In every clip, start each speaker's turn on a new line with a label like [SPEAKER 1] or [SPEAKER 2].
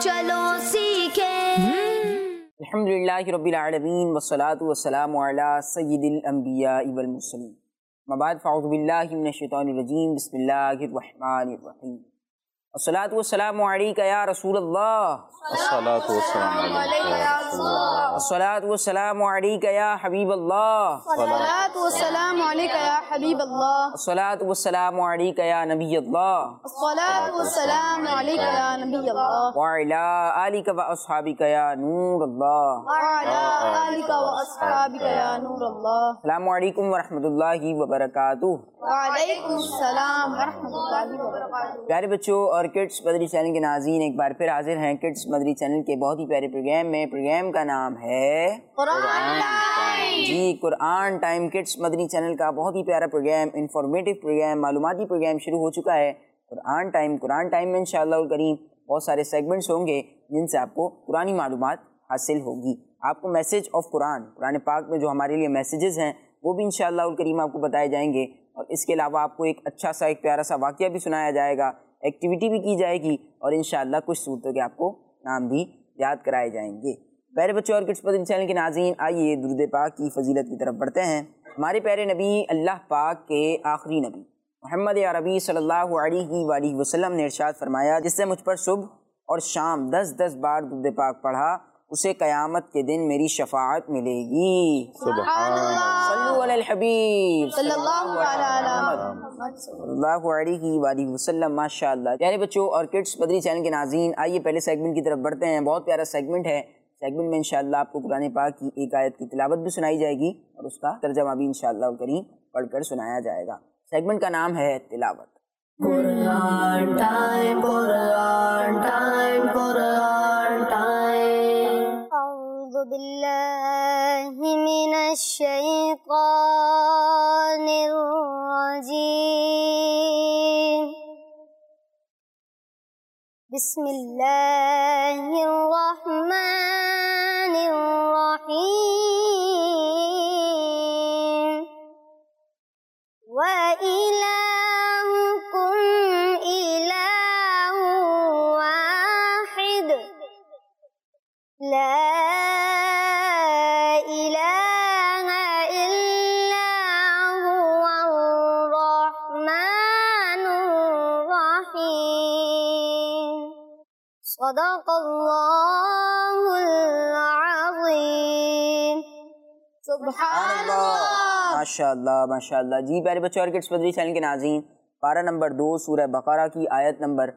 [SPEAKER 1] चलो सीखें।
[SPEAKER 2] अल्हम्दुलिल्लाहि रब्बिल आलमीन वस्सलातु वस्सलामु अला सय्यिदिल अंबिया वल मुरसलीन। अम्मा बाद फ़अऊज़ु बिल्लाहि मिनश शैतानिर रजीम। बिस्मिल्लाहिर रहमानिर रहीम। अस्सलातु वस्सलामु अलैका या रसूलल्लाह।
[SPEAKER 3] अस्सलातु वस्सलामु अलैका या रसूलल्लाह।
[SPEAKER 2] अस्सलातु वस्सलामु अलैका या हबीबल्लाह।
[SPEAKER 4] अस्सलातु वस्सलामु अलैका या हबीबल्लाह।
[SPEAKER 2] अस्सलातु वस्सलामु अलैका या नबियल्लाह।
[SPEAKER 4] अस्सलातु वस्सलामु अलैका या नबियल्लाह।
[SPEAKER 2] व अला आलिका व अस्हाबिका या नूरल्लाह।
[SPEAKER 4] व अला आलिका व अस्हाबिका या नूरल्लाह।
[SPEAKER 2] अस्सलामु अलैकुम व रहमतुल्लाहि व बरकातुहू।
[SPEAKER 4] व अलैकुम सलाम व रहमतुल्लाहि व बरकातुहू।
[SPEAKER 2] प्यारे बच्चों और किड्स मदरी चैनल के नाज़रीन, एक बार फिर हाजिर हैं किड्स मदरी चैनल के बहुत ही प्यारे प्रोग्राम में। प्रोग्राम का नाम है
[SPEAKER 4] कुरान टाइम।
[SPEAKER 2] जी, कुरान टाइम किड्स मदनी चैनल का बहुत ही प्यारा प्रोग्राम, इंफॉर्मेटिव प्रोग्राम, मालूमाती प्रोग्राम शुरू हो चुका है। कुरान टाइम में इंशाअल्लाह करीम बहुत सारे सेगमेंट्स होंगे जिनसे आपको पुरानी मालूमात हासिल होगी। आपको मैसेज ऑफ कुरान पाक में जो हमारे लिए मैसेजेस हैं वो भी इंशाअल्लाह करीम आपको बताए जाएंगे। और इसके अलावा आपको एक अच्छा सा, एक प्यारा सा वाक़या भी सुनाया जाएगा, एक्टिविटी भी की जाएगी और इंशाअल्लाह कुछ सूरतों के आपको नाम भी याद कराए जाएंगे। प्यारे बच्चों और किड्स मदनी चैनल के नाज़रीन, आइए दुरूद पाक की फजीलत की तरफ बढ़ते हैं। हमारे प्यारे नबी, अल्लाह पाक के आखिरी नबी मोहम्मद अरबी सल्लल्लाहु अलैहि वसल्लम ने इरशाद फरमाया, जिससे मुझ पर सुबह और शाम 10-10 बार दुरूद पाक पढ़ा उसे क़यामत के दिन मेरी शफाअत मिलेगी।
[SPEAKER 4] सुभान अल्लाह।
[SPEAKER 2] सल्लु अलल हबीब
[SPEAKER 4] सल्लल्लाहु
[SPEAKER 2] अलैहि वसल्लम। माशाअल्लाह। प्यारे बच्चों और किड्स मदनी चैनल के नाज़रीन, आइए पहले सेगमेंट की तरफ बढ़ते हैं। बहुत प्यारा सेगमेंट है। सेगमेंट में इंशाअल्लाह आपको कुरान पाक की एक आयत की तिलावत भी सुनाई जाएगी और उसका तर्जमा भी इंशाअल्लाह करीम पढ़कर सुनाया जाएगा। सेगमेंट का नाम है तिलावत।
[SPEAKER 1] कुरान टाइम, कुरान टाइम, कुरान टाइम। अऊज़ु बिल्लाहि मिनश शैतानिर रजीम। बिस्मिल्लाहिर रहमानिर रहीम। व इलाहुकुम इलाहु वाहिद ला इलाहा इल्ला हुवल रहमानुर रहीम। सदक़ल्लाहुल अज़ीम।
[SPEAKER 4] सुभान अल्लाह।
[SPEAKER 2] माशाअल्लाह माशाअल्लाह। जी प्यारे बच्चों और किड्स मदनी चैनल के नाज़रीन, पारा नंबर 2 सूरह बकरा की आयत नंबर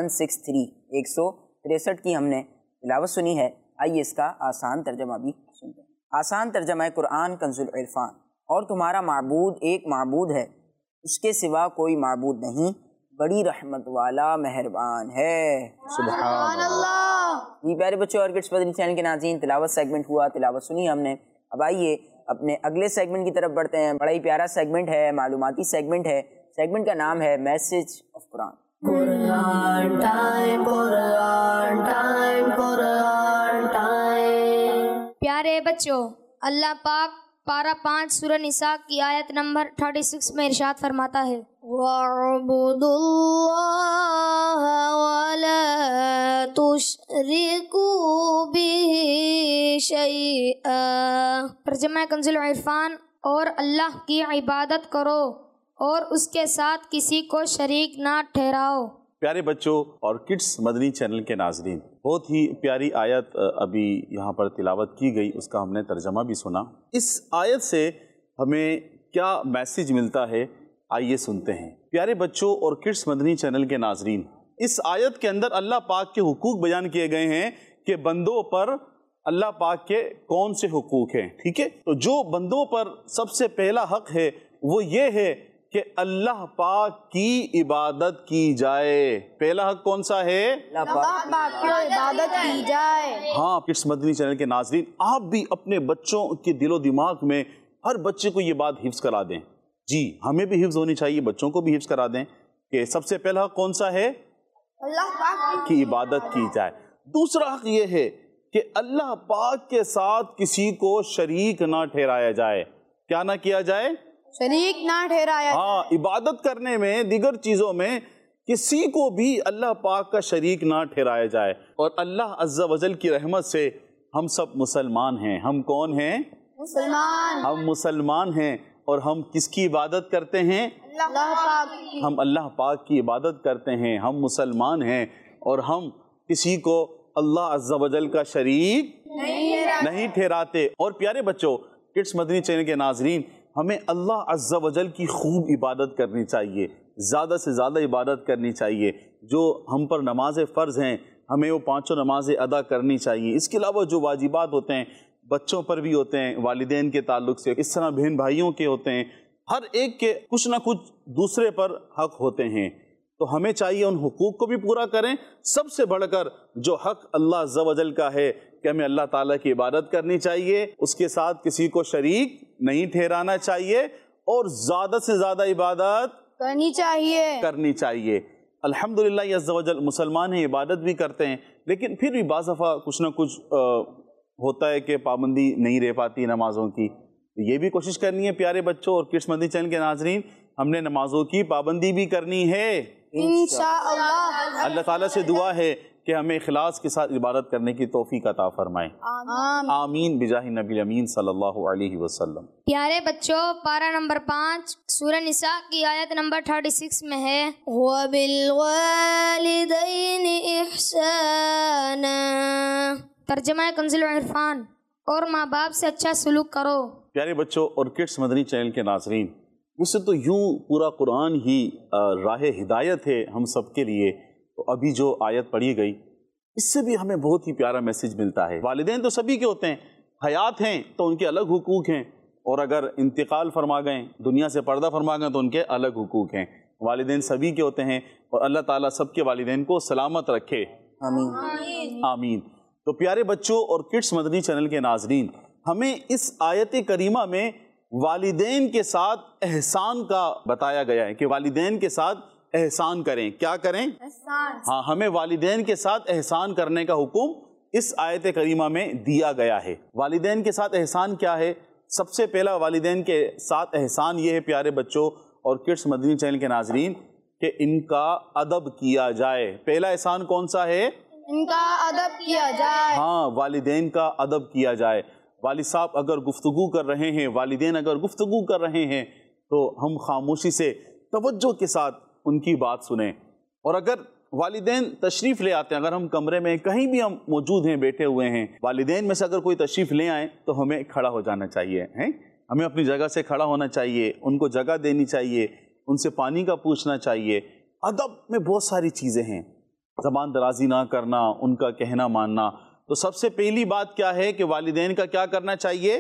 [SPEAKER 2] 163 की हमने तिलावत सुनी है। आइए इसका आसान तर्जमा भी सुनते हैं। आसान तर्जमा है कुरान कंजुल इरफान। और तुम्हारा माबूद एक माबूद है, उसके सिवा कोई माबूद नहीं, बड़ी रहमत वाला मेहरबान है।
[SPEAKER 4] सुभान अल्लाह।
[SPEAKER 2] जी प्यारे बच्चों और किड्स मदनी चैनल के नाज़रीन, तिलावत सेगमेंट हुआ, तिलावत सुनी हमने। अब आइए अपने अगले सेगमेंट की तरफ बढ़ते हैं। बड़ा ही प्यारा सेगमेंट है, मालूमाती सेगमेंट है। सेगमेंट का नाम है मैसेज ऑफ कुरान।
[SPEAKER 1] कुरान टाइम, कुरान टाइम, कुरान टाइम।
[SPEAKER 5] प्यारे बच्चों, अल्लाह पाक पारा 5 सूरह निसा की आयत नंबर 36 में इरशाद फरमाता है, वअबुदुल्लाह वला तुशरिकू बिही शैआ। तर्जुमा कंजुल इरफान। और अल्लाह की इबादत करो और उसके साथ किसी को शरीक ना ठहराओ।
[SPEAKER 3] प्यारे बच्चों और किड्स मदनी चैनल के नाजरीन, बहुत ही प्यारी आयत अभी यहाँ पर तिलावत की गई, उसका हमने तर्जमा भी सुना। इस आयत से हमें क्या मैसेज मिलता है, आइए सुनते हैं। प्यारे बच्चों और किड्स मदनी चैनल के नाजरीन, इस आयत के अंदर अल्लाह पाक के हुकूक बयान किए गए हैं कि बंदों पर अल्लाह पाक के कौन से हुकूक हैं। ठीक है, तो जो बंदों पर सबसे पहला हक है वो ये है कि अल्लाह पाक की इबादत की जाए। पहला हक कौन सा है?
[SPEAKER 4] अल्लाह पाक की इबादत की जाए।
[SPEAKER 3] हाँ किड्स मदनी चैनल के नाजरीन, आप भी अपने बच्चों के दिलो दिमाग में हर बच्चे को ये बात हिफ्ज करा दें। जी, हमें भी हिफ्ज होनी चाहिए, बच्चों को भी हिफ्ज करा दें कि सबसे पहला हक कौन सा है?
[SPEAKER 4] अल्लाह पाक
[SPEAKER 3] की इबादत की जाए। दूसरा हक ये है कि अल्लाह पाक के साथ किसी को शरीक ना ठहराया जाए। क्या ना किया जाए?
[SPEAKER 4] शरीक ना ठहराया।
[SPEAKER 3] हाँ, इबादत करने में, दीगर चीजों में किसी को भी अल्लाह पाक का शरीक ना ठहराया जाए। और अल्लाह अज़्ज़ा वजल की रहमत से हम सब मुसलमान हैं। हम कौन हैं?
[SPEAKER 4] मुसलमान।
[SPEAKER 3] हम मुसलमान हैं। और हम किसकी इबादत करते हैं?
[SPEAKER 4] अल्लाह पाक की।
[SPEAKER 3] हम अल्लाह पाक की इबादत करते हैं। हम मुसलमान हैं और हम किसी को अल्लाह अज़्ज़ा वजल का शरीक नहीं ठहराते। और प्यारे बच्चों, किड्स मदनी चैनल के नाजरीन, हमें अल्लाह अज़्ज़ा वजल की खूब इबादत करनी चाहिए, ज़्यादा से ज़्यादा इबादत करनी चाहिए। जो हम पर नमाज फ़र्ज़ हैं, हमें वो पाँचों नमाज़ें अदा करनी चाहिए। इसके अलावा जो वाजिबात होते हैं बच्चों पर भी होते हैं, वालिदैन के ताल्लुक़ से, इस तरह बहन भाइयों के होते हैं, हर एक के कुछ ना कुछ दूसरे पर हक़ होते हैं। तो हमें चाहिए उन हुकूक को भी पूरा करें। सबसे बढ़कर जो हक़ अल्लाह अज़्ज़ा वजल का है कि हमें अल्लाह ताला की इबादत करनी चाहिए, उसके साथ किसी को शरीक नहीं ठहराना चाहिए और ज़्यादा से ज़्यादा इबादत करनी चाहिए। अल्हम्दुलिल्लाह अज़्ज़ा वजल मुसलमान हैं, इबादत भी करते हैं, लेकिन फिर भी बाज़ दफ़ा कुछ ना कुछ होता है कि पाबंदी नहीं रह पाती नमाज़ों की। तो ये भी कोशिश करनी है प्यारे बच्चों और किड्स मदनी चैनल के नाज़रीन, हमने नमाज़ों की पाबंदी भी करनी है इंशाअल्लाह। अल्लाह ताला से दुआ है कि हमें इखलास के साथ इबादत करने की तौफीक अता फरमाए। आमीन बिजाहि नबी अमीन सल्लल्लाहु अलैहि वसल्लम।
[SPEAKER 5] प्यारे बच्चों, पारा नंबर 5 सूरह निसा की आयत नंबर 36 में है, वबिलवालिदैनि इहसाना। तर्जुमा कंज़ुल इरफान, और माँ बाप से अच्छा सलूक करो।
[SPEAKER 3] प्यारे बच्चों और किड्स मदनी चैनल के नाजरीन, वैसे तो यूँ पूरा कुरान ही राह हिदायत है हम सब के लिए। तो अभी जो आयत पढ़ी गई, इससे भी हमें बहुत ही प्यारा मैसेज मिलता है। वालिदैन तो सभी के होते हैं, हयात हैं तो उनके अलग हुकूक हैं, और अगर इंतकाल फरमा गए, दुनिया से पर्दा फरमा गए, तो उनके अलग हुकूक हैं। वालिदैन सभी के होते हैं और अल्लाह ताला सबके वालिदैन को सलामत रखे, आमीन आमीन। तो प्यारे बच्चों और किड्स मदनी चैनल के नाजरीन, हमें इस आयत करीमा में वालिदैन के साथ एहसान का बताया गया है कि वालिदैन के साथ एहसान करें। क्या करें? एहसान। हाँ, हमें वालिदैन के साथ एहसान करने का हुक्म इस आयत करीमा में दिया गया है। वालिदैन के साथ एहसान क्या है? सबसे पहला वालिदैन के साथ एहसान ये है प्यारे बच्चों और किड्स मदनी चैनल के नाजरीन कि इनका अदब किया जाए। पहला एहसान कौन सा है?
[SPEAKER 4] इनका अदब किया जाए।
[SPEAKER 3] हाँ, वालिदैन का अदब किया जाए। वालिद साहब अगर गुफ्तगू कर रहे हैं, वालिदैन अगर गुफ्तगू कर रहे हैं, तो हम खामोशी से तवज्जो के साथ उनकी बात सुने। और अगर वालिदैन तशरीफ़ ले आते हैं, अगर हम कमरे में कहीं भी हम मौजूद हैं, बैठे हुए हैं, वालिदैन में से अगर कोई तशरीफ़ ले आए तो हमें खड़ा हो जाना चाहिए, हैं? हमें अपनी जगह से खड़ा होना चाहिए, उनको जगह देनी चाहिए, उनसे पानी का पूछना चाहिए। अदब में बहुत सारी चीज़ें हैं, ज़बान दराजी ना करना, उनका कहना मानना। तो सबसे पहली बात क्या है कि वालिदैन का क्या करना चाहिए?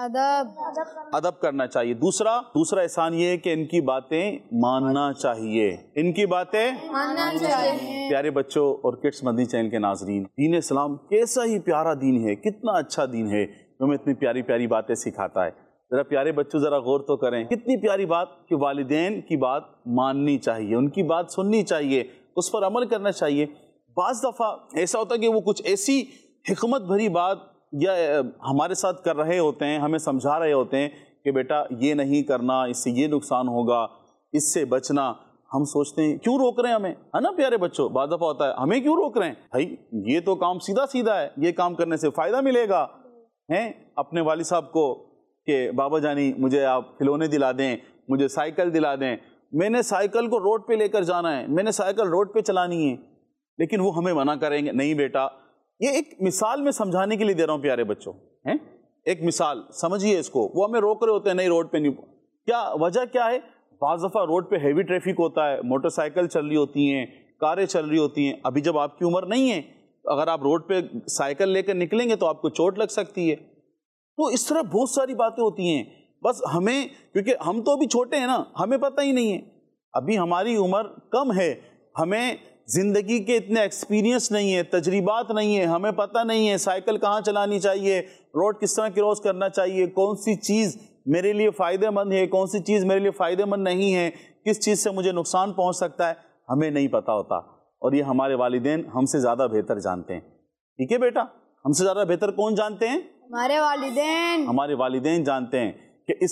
[SPEAKER 3] अदब करना चाहिए। दूसरा एहसान ये है कि इनकी बातें मानना चाहिए, इनकी बातें
[SPEAKER 4] मानना चाहिए।
[SPEAKER 3] प्यारे बच्चों और किड्स मदनी चैनल के नाजरीन, दीन इस्लाम कैसा ही प्यारा दीन है, कितना अच्छा दीन है, हमें इतनी प्यारी प्यारी बातें सिखाता है। ज़रा प्यारे बच्चों ज़रा गौर तो करें, कितनी प्यारी बात कि वालिदैन की बात माननी चाहिए, उनकी बात सुननी चाहिए, उस पर अमल करना चाहिए। बाज़ दफ़ा ऐसा होता है कि वो कुछ ऐसी हिकमत भरी बात या हमारे साथ कर रहे होते हैं, हमें समझा रहे होते हैं कि बेटा ये नहीं करना, इससे ये नुकसान होगा, इससे बचना। हम सोचते हैं क्यों रोक रहे हैं हमें, है ना प्यारे बच्चों? बाज़ दफ़ा होता है हमें क्यों रोक रहे हैं, भाई ये तो काम सीधा सीधा है, ये काम करने से फ़ायदा मिलेगा। हैं अपने वालिद साहब को कि बाबा जानी मुझे आप खिलौने दिला दें, मुझे साइकिल दिला दें, मैंने साइकिल को रोड पे लेकर जाना है, मैंने साइकिल रोड पे चलानी है, लेकिन वो हमें मना करेंगे, नहीं बेटा। ये एक मिसाल में समझाने के लिए दे रहा हूँ प्यारे बच्चों, हैं? एक मिसाल समझिए इसको। वो हमें रोक रहे होते हैं, नहीं रोड पे नहीं। क्या वजह क्या है? बाज़ दफ़ा रोड पे हैवी ट्रैफिक होता है, मोटरसाइकिल चल रही होती हैं, कारें चल रही होती हैं। अभी जब आपकी उम्र नहीं है, अगर आप रोड पे साइकिल लेकर निकलेंगे तो आपको चोट लग सकती है। तो इस तरह बहुत सारी बातें होती हैं। बस हमें, क्योंकि हम तो अभी छोटे हैं ना, हमें पता ही नहीं है, अभी हमारी उम्र कम है, हमें ज़िंदगी के इतने एक्सपीरियंस नहीं है, तजर्बात नहीं है, हमें पता नहीं है साइकिल कहाँ चलानी चाहिए, रोड किस तरह क्रॉस करना चाहिए, कौन सी चीज़ मेरे लिए फ़ायदेमंद है, कौन सी चीज़ मेरे लिए फ़ायदेमंद नहीं है, किस चीज़ से मुझे नुकसान पहुँच सकता है, हमें नहीं पता होता। और ये हमारे वालिदैन हमसे ज़्यादा बेहतर जानते हैं। ठीक है बेटा, हमसे ज़्यादा बेहतर कौन जानते हैं?
[SPEAKER 4] हमारे वालिदैन।
[SPEAKER 3] हमारे वालिदैन जानते हैं कि इस वक्त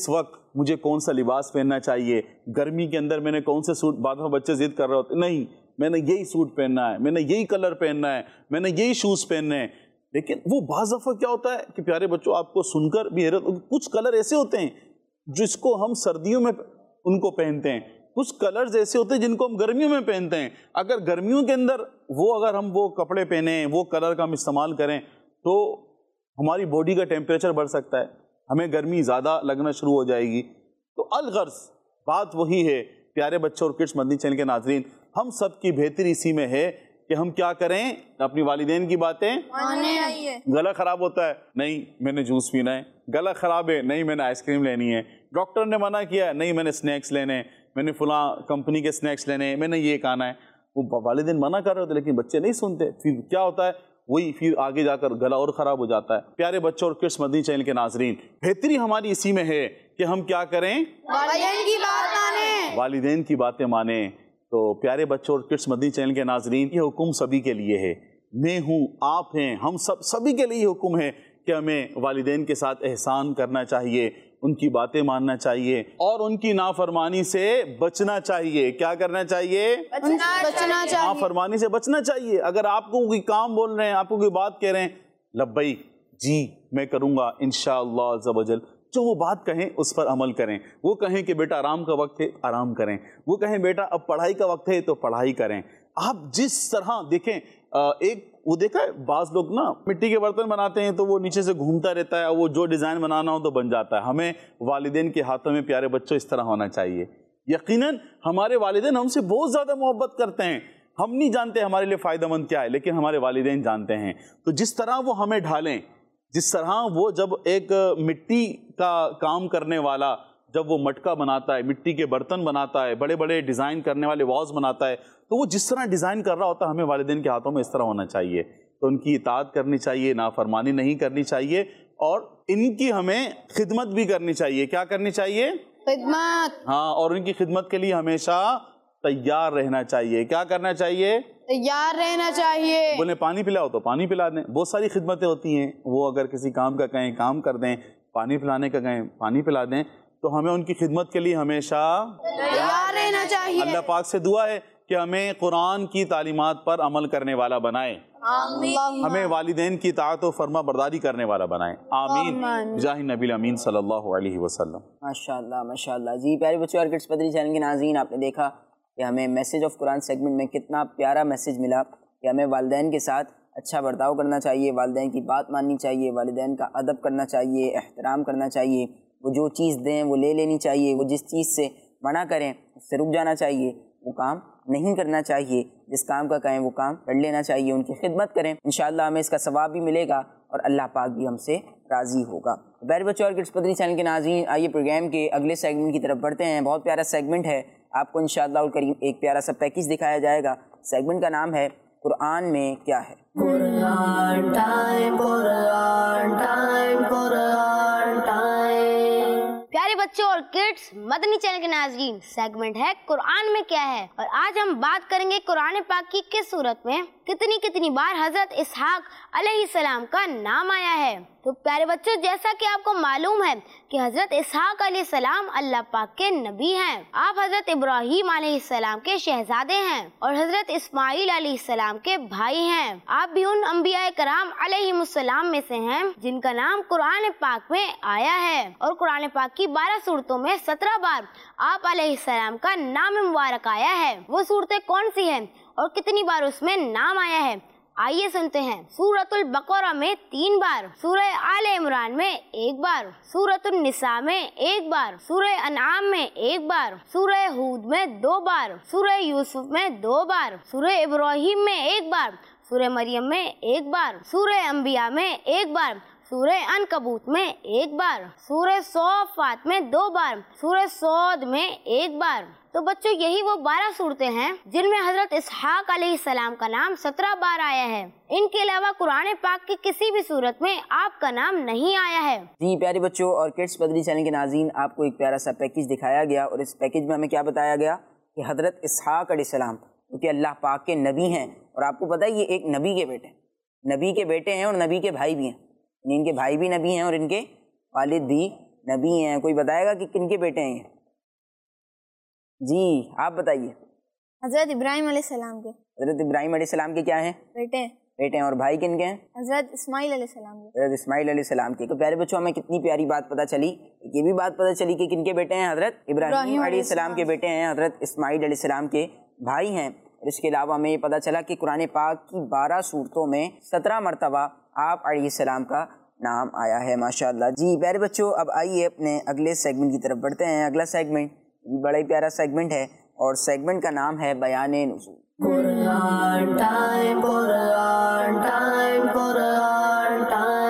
[SPEAKER 3] مجھے کون سا لباس پہننا چاہیے, گرمی کے اندر میں نے کون سے سوٹ, بعد میں بچے ضد کر رہے ہوتے نہیں میں نے یہی سوٹ پہننا ہے, میں نے یہی کلر پہننا ہے, میں نے یہی شوز پہننے ہیں. لیکن وہ بعض دفعہ کیا ہوتا ہے کہ پیارے بچوں آپ کو سن کر بھی حیرت, کچھ کلر ایسے ہوتے ہیں جس کو ہم سردیوں میں ان کو پہنتے ہیں, کچھ کلرز ایسے ہوتے ہیں جن کو ہم گرمیوں میں پہنتے ہیں. اگر گرمیوں کے اندر اگر ہم وہ کپڑے پہنیں, وہ کلر کا ہم استعمال کریں تو ہماری باڈی کا ٹیمپریچر بڑھ سکتا ہے, ہمیں گرمی زیادہ لگنا شروع ہو جائے گی. تو الغرض بات وہی ہے پیارے بچوں اور کڈس مدنی چینل کے ناظرین, ہم سب کی بہتری اسی میں ہے کہ ہم کیا کریں, اپنی والدین کی باتیں. گلا خراب ہوتا ہے, نہیں میں نے جوس پینا ہے. گلا خراب ہے, نہیں میں نے آئس کریم لینی ہے. ڈاکٹر نے منع کیا ہے, نہیں میں نے اسنیکس لینے ہیں, میں نے فلاں کمپنی کے اسنیکس لینے ہیں, میں نے یہ کھانا ہے. وہ والدین منع کر رہے ہوتے لیکن بچے نہیں سنتے. پھر کیا ہوتا ہے, وہی پھر آگے جا کر گلا اور خراب ہو جاتا ہے. پیارے بچوں اور کڈس مدنی چینل کے ناظرین, بہتری ہماری اسی میں ہے کہ ہم کیا کریں,
[SPEAKER 4] والدین کی بات مانیں.
[SPEAKER 3] والدین کی باتیں مانیں. تو پیارے بچوں اور کڈس مدنی چینل کے ناظرین, یہ حکم سبھی کے لیے ہے. میں ہوں, آپ ہیں, ہم سبھی کے لیے حکم ہے کہ ہمیں والدین کے ساتھ احسان کرنا چاہیے, ان کی باتیں ماننا چاہیے اور ان کی نافرمانی سے بچنا چاہیے. کیا کرنا چاہیے,
[SPEAKER 4] بچنا چاہیے.
[SPEAKER 3] نافرمانی سے بچنا چاہیے. اگر آپ کو کوئی کام بول رہے ہیں, آپ کو کوئی بات کہہ رہے ہیں, لبیک جی میں کروں گا انشاءاللہ عز و جل, جو وہ بات کہیں اس پر عمل کریں. وہ کہیں کہ بیٹا آرام کا وقت ہے, آرام کریں. وہ کہیں بیٹا اب پڑھائی کا وقت ہے, تو پڑھائی کریں. آپ جس طرح دیکھیں, ایک وہ دیکھا ہے بعض لوگ نا مٹی کے برتن بناتے ہیں تو وہ نیچے سے گھومتا رہتا ہے, وہ جو ڈیزائن بنانا ہو تو بن جاتا ہے. ہمیں والدین کے ہاتھوں میں پیارے بچوں اس طرح ہونا چاہیے. یقیناً ہمارے والدین ہم سے بہت زیادہ محبت کرتے ہیں. ہم نہیں جانتے ہمارے لیے فائدہ مند کیا ہے, لیکن ہمارے والدین جانتے ہیں. تو جس طرح وہ ہمیں ڈھالیں, جس طرح وہ جب ایک مٹی کا کام کرنے والا جب وہ مٹکا بناتا ہے, مٹی کے برتن بناتا ہے, بڑے بڑے ڈیزائن کرنے والے واز بناتا ہے, تو وہ جس طرح ڈیزائن کر رہا ہوتا ہے ہمیں والدین کے ہاتھوں میں اس طرح ہونا چاہیے. تو ان کی اطاعت کرنی چاہیے, نافرمانی نہیں کرنی چاہیے, اور ان کی ہمیں خدمت بھی کرنی چاہیے. کیا کرنی چاہیے,
[SPEAKER 4] خدمت.
[SPEAKER 3] ہاں, اور ان کی خدمت کے لیے ہمیشہ تیار رہنا چاہیے. کیا کرنا چاہیے,
[SPEAKER 4] تیار رہنا چاہیے.
[SPEAKER 3] بولے پانی پلاؤ تو پانی پلا دیں. بہت ساری خدمتیں ہوتی ہیں, وہ اگر کسی کام کا کہیں کام کر دیں, پانی پلانے کا کہیں پانی پلا دیں, تو ہمیں ان کی خدمت کے لیے ہمیشہ
[SPEAKER 4] تیار رہنا چاہیے.
[SPEAKER 3] اللہ پاک سے دعا ہے کہ ہمیں قرآن کی تعلیمات پر عمل کرنے والا بنائے, ہمیں والدین کی اطاعت و فرما برداری کرنے والا بنائے. آمین بجاہ نبی امین صلی اللہ علیہ وسلم.
[SPEAKER 2] ماشاءاللہ ماشاءاللہ. جی پیارے بچوں اور کڈس مدنی چینل کے ناظرین, آپ نے دیکھا کہ ہمیں میسیج آف قرآن سیگمنٹ میں کتنا پیارا میسیج ملا کہ ہمیں والدین کے ساتھ اچھا برتاؤ کرنا چاہیے, والدین کی بات ماننی چاہیے, والدین کا ادب کرنا چاہیے, احترام کرنا چاہیے. وہ جو چیز دیں وہ لے لینی چاہیے, وہ جس چیز سے منع کریں اس سے رک جانا چاہیے, وہ کام نہیں کرنا چاہیے, جس کام کا کہیں وہ کام کر لینا چاہیے. ان کی خدمت کریں, انشاءاللہ ہمیں اس کا ثواب بھی ملے گا اور اللہ پاک بھی ہم سے راضی ہوگا. پیارے بچوں اور کڈس مدنی چینل کے ناظرین, آئیے پروگرام کے اگلے سیگمنٹ کی طرف بڑھتے ہیں. بہت پیارا سیگمنٹ ہے, آپ کو انشاءاللہ الکریم ایک پیارا سا پیکیج دکھایا جائے گا. سیگمنٹ کا نام ہے قرآن میں کیا ہے.
[SPEAKER 1] قرآن ٹائم, قرآن ٹائم, قرآن ٹائم.
[SPEAKER 6] پیارے بچوں اور کڈس مدنی چینل کے ناظرین, سیگمنٹ ہے قرآن میں کیا ہے, اور آج ہم بات کریں گے قرآن پاک کی کس صورت میں کتنی بار حضرت اسحاق علیہ السلام کا نام آیا ہے. تو پیارے بچوں, جیسا کہ آپ کو معلوم ہے کہ حضرت اسحاق علیہ السلام اللہ پاک کے نبی ہیں. آپ حضرت ابراہیم علیہ السلام کے شہزادے ہیں اور حضرت اسماعیل علیہ السلام کے بھائی ہیں. آپ بھی ان انبیاء کرام علیہ السلام میں سے ہیں جن کا نام قرآن پاک میں آیا ہے, اور قرآن پاک کی 12 صورتوں میں 17 بار آپ علیہ السلام کا نام مبارک آیا ہے. وہ صورتیں کون سی ہیں اور کتنی بار اس میں نام آیا ہے, آئیے سنتے ہیں. سورۃ البقرہ میں 3 بار, سورہ آل عمران میں 1 بار, سورۃ النساء میں 1 بار, سورہ انعام میں 1 بار, سورہ ہود میں 2 بار, سورہ یوسف میں 2 بار, سورہ ابراہیم میں 1 بار, سورہ مریم میں 1 بار, سورہ انبیاء میں 1 بار, سورہ عنکبوت میں 1 بار, سورہ صافات میں 2 بار, سورہ صاد میں 1 بار. تو بچوں, یہی وہ 12 صورتیں ہیں جن میں حضرت اسحاق علیہ السلام کا نام 17 بار آیا ہے. ان کے علاوہ قرآن پاک کی کسی بھی صورت میں آپ کا نام نہیں آیا ہے.
[SPEAKER 2] جی پیارے بچوں اور کڈس مدنی چینل کے ناظرین, آپ کو ایک پیارا سا پیکیج دکھایا گیا, اور اس پیکیج میں ہمیں کیا بتایا گیا کہ حضرت اسحاق علیہ السلام کیونکہ اللہ پاک کے نبی ہیں, اور آپ کو پتہ ہے یہ ایک نبی کے بیٹے ہیں, نبی کے بیٹے ہیں اور نبی کے بھائی بھی ہیں. ان کے بھائی بھی نبی ہیں اور ان کے والد بھی نبی ہیں. کوئی بتائے گا کہ کن کے بیٹے ہیں؟ جی آپ بتائیے.
[SPEAKER 4] حضرت ابراہیم علیہ السلام کے
[SPEAKER 2] حضرت ابراہیم علیہ السلام کے کیا ہیں؟
[SPEAKER 4] بیٹے.
[SPEAKER 2] بیٹے ہیں. اور بھائی کن کے ہیں؟
[SPEAKER 4] حضرت اسماعیل علیہ السلام کے.
[SPEAKER 2] حضرت اسماعیل علیہ السلام کے. تو پیارے بچوں ہمیں کتنی پیاری بات پتہ چلی. یہ بھی بات پتہ چلی کہ کن کے بیٹے ہیں؟ حضرت ابراہیم علیہ السلام کے بیٹے ہیں, حضرت اسماعیل علیہ السلام کے بھائی ہیں. اور اس کے علاوہ ہمیں یہ پتہ چلا کہ قرآن پاک کی 12 سورتوں میں 17 مرتبہ آپ علیہ السلام کا نام آیا ہے. ماشاءاللہ. جی پیارے بچوں اب آئیے اپنے اگلے سیگمنٹ کی طرف بڑھتے ہیں. اگلا سیگمنٹ بڑا ہی پیارا سیگمنٹ ہے اور سیگمنٹ کا نام ہے بیان نزول.
[SPEAKER 1] قرآن ٹائم, قرآن ٹائم, قرآن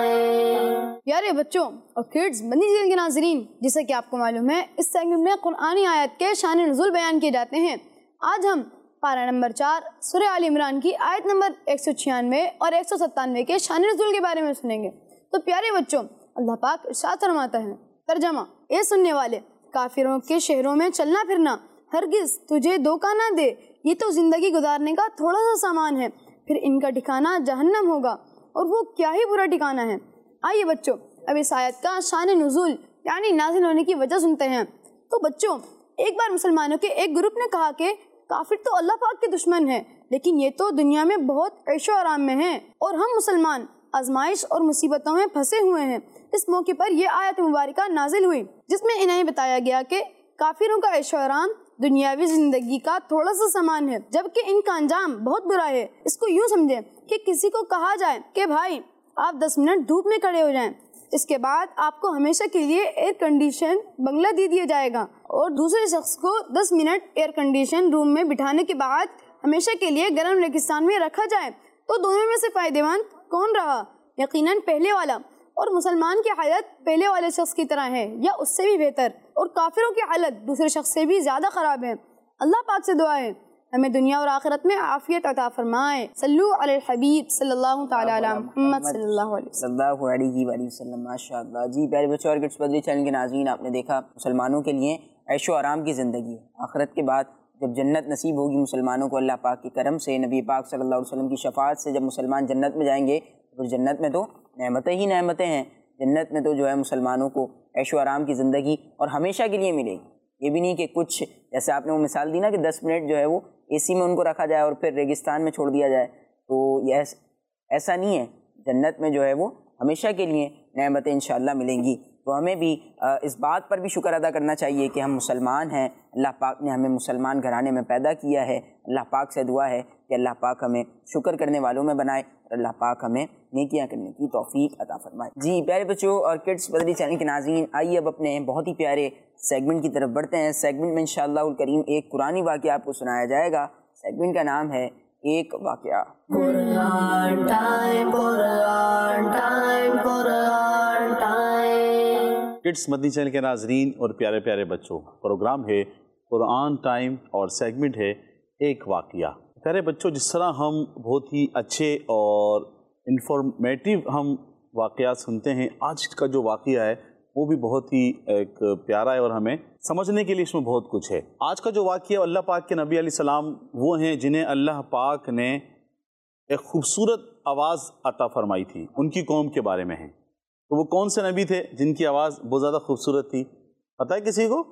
[SPEAKER 1] ٹائم.
[SPEAKER 4] پیارے بچوں اور کڈز مدنی چینل کے ناظرین, جیسا کہ آپ کو معلوم ہے اس سیگمنٹ میں قرآنی آیت کے شان نزول بیان کیے جاتے ہیں. آج ہم پارہ نمبر 4 سورہ آل عمران کی آیت نمبر 196 اور 197 کے شان نزول کے بارے میں سنیں گے. تو پیارے بچوں اللہ پاک ارشاد فرماتا ہے, ترجمہ, اے سننے والے, کافروں کے شہروں میں چلنا پھرنا ہرگز تجھے دھوکہ نہ دے, یہ تو زندگی گزارنے کا تھوڑا سا سامان ہے, پھر ان کا ٹھکانہ جہنم ہوگا اور وہ کیا ہی برا ٹھکانہ ہے. آئیے بچوں اب اس آیت کا شان نزول یعنی نازل ہونے کی وجہ سنتے ہیں. تو بچوں ایک بار مسلمانوں کے ایک گروپ نے کہا کہ کافر تو اللہ پاک کے دشمن ہیں, لیکن یہ تو دنیا میں بہت عیش و آرام میں ہیں اور ہم مسلمان آزمائش اور مصیبتوں میں پھنسے ہوئے ہیں. اس موقع پر یہ آیت مبارکہ نازل ہوئی جس میں انہیں بتایا گیا کہ کافروں کا عیش و آرام دنیاوی زندگی کا تھوڑا سا سامان ہے, جبکہ ان کا انجام بہت برا ہے. اس کو یوں سمجھیں کہ کسی کو کہا جائے کہ بھائی آپ 10 منٹ دھوپ میں کھڑے ہو جائیں, اس کے بعد آپ کو ہمیشہ کے لیے ایئر کنڈیشن بنگلہ دے دیا جائے گا, اور دوسرے شخص کو 10 منٹ ایئر کنڈیشن روم میں بٹھانے کے بعد ہمیشہ کے لیے گرم ریگستان میں رکھا جائے, تو دونوں میں سے فائدہ مند کون رہا؟ یقیناً پہلے والا. اور مسلمان کی حالت پہلے والے شخص کی طرح ہے یا اس سے بھی بہتر, اور کافروں کی حالت دوسرے شخص سے بھی زیادہ خراب ہے. اللہ پاک سے دعا ہے ہمیں دنیا اور آخرت میں عافیت عطا فرمائے. صلو علی الحبیب صلی اللہ تعالی علی محمد صلی اللہ علیہ
[SPEAKER 2] وسلم. ماشاءاللہ. جی پیارے بچوں اور کڈس مدنی چینل کے ناظرین, آپ نے دیکھا مسلمانوں کے لیے عیش و آرام کی زندگی ہے. آخرت کے بعد جب جنت نصیب ہوگی مسلمانوں کو اللہ پاک کے کرم سے, نبی پاک صلی اللہ علیہ وسلم کی شفاعت سے, جب مسلمان جنت میں جائیں گے تو جنت میں تو نعمتیں ہی نعمتیں ہیں. جنت میں تو جو ہے مسلمانوں کو عیش و آرام کی زندگی اور ہمیشہ کے لیے ملے گی. یہ بھی نہیں کہ کچھ جیسے آپ نے وہ مثال دی نا کہ 10 منٹ جو ہے وہ اے سی میں ان کو رکھا جائے اور پھر ریگستان میں چھوڑ دیا جائے, تو یہ ایسا نہیں ہے. جنت میں جو ہے وہ ہمیشہ کے لیے نعمتیں انشاءاللہ ملیں گی. تو ہمیں بھی اس بات پر بھی شکر ادا کرنا چاہیے کہ ہم مسلمان ہیں, اللہ پاک نے ہمیں مسلمان گھرانے میں پیدا کیا ہے. اللہ پاک سے دعا ہے کہ اللہ پاک ہمیں شکر کرنے والوں میں بنائے اور اللہ پاک ہمیں نیکیاں کرنے کی توفیق عطا فرمائے. جی پیارے بچوں اور کڈس مدنی چینل کے ناظرین, آئیے اب اپنے بہت ہی پیارے سیگمنٹ کی طرف بڑھتے ہیں. سیگمنٹ میں انشاءاللہ الکریم ایک قرآنی واقعہ آپ کو سنایا جائے گا. سیگمنٹ کا نام ہے ایک واقعہ.
[SPEAKER 1] قرآن ٹائم, قرآن ٹائم, قرآن ٹائم.
[SPEAKER 3] کڈس مدنی چینل کے ناظرین اور پیارے پیارے بچوں, پروگرام ہے قرآن ٹائم اور سیگمنٹ ہے ایک واقعہ. پیارے بچوں, جس طرح ہم بہت ہی اچھے اور انفارمیٹیو ہم واقعات سنتے ہیں, آج کا جو واقعہ ہے وہ بھی بہت ہی ایک پیارا ہے اور ہمیں سمجھنے کے لیے اس میں بہت کچھ ہے. آج کا جو واقعہ, اللہ پاک کے نبی علیہ السلام وہ ہیں جنہیں اللہ پاک نے ایک خوبصورت آواز عطا فرمائی تھی, ان کی قوم کے بارے میں ہیں. تو وہ کون سے نبی تھے جن کی آواز بہت زیادہ خوبصورت تھی؟ پتہ ہے کسی کو؟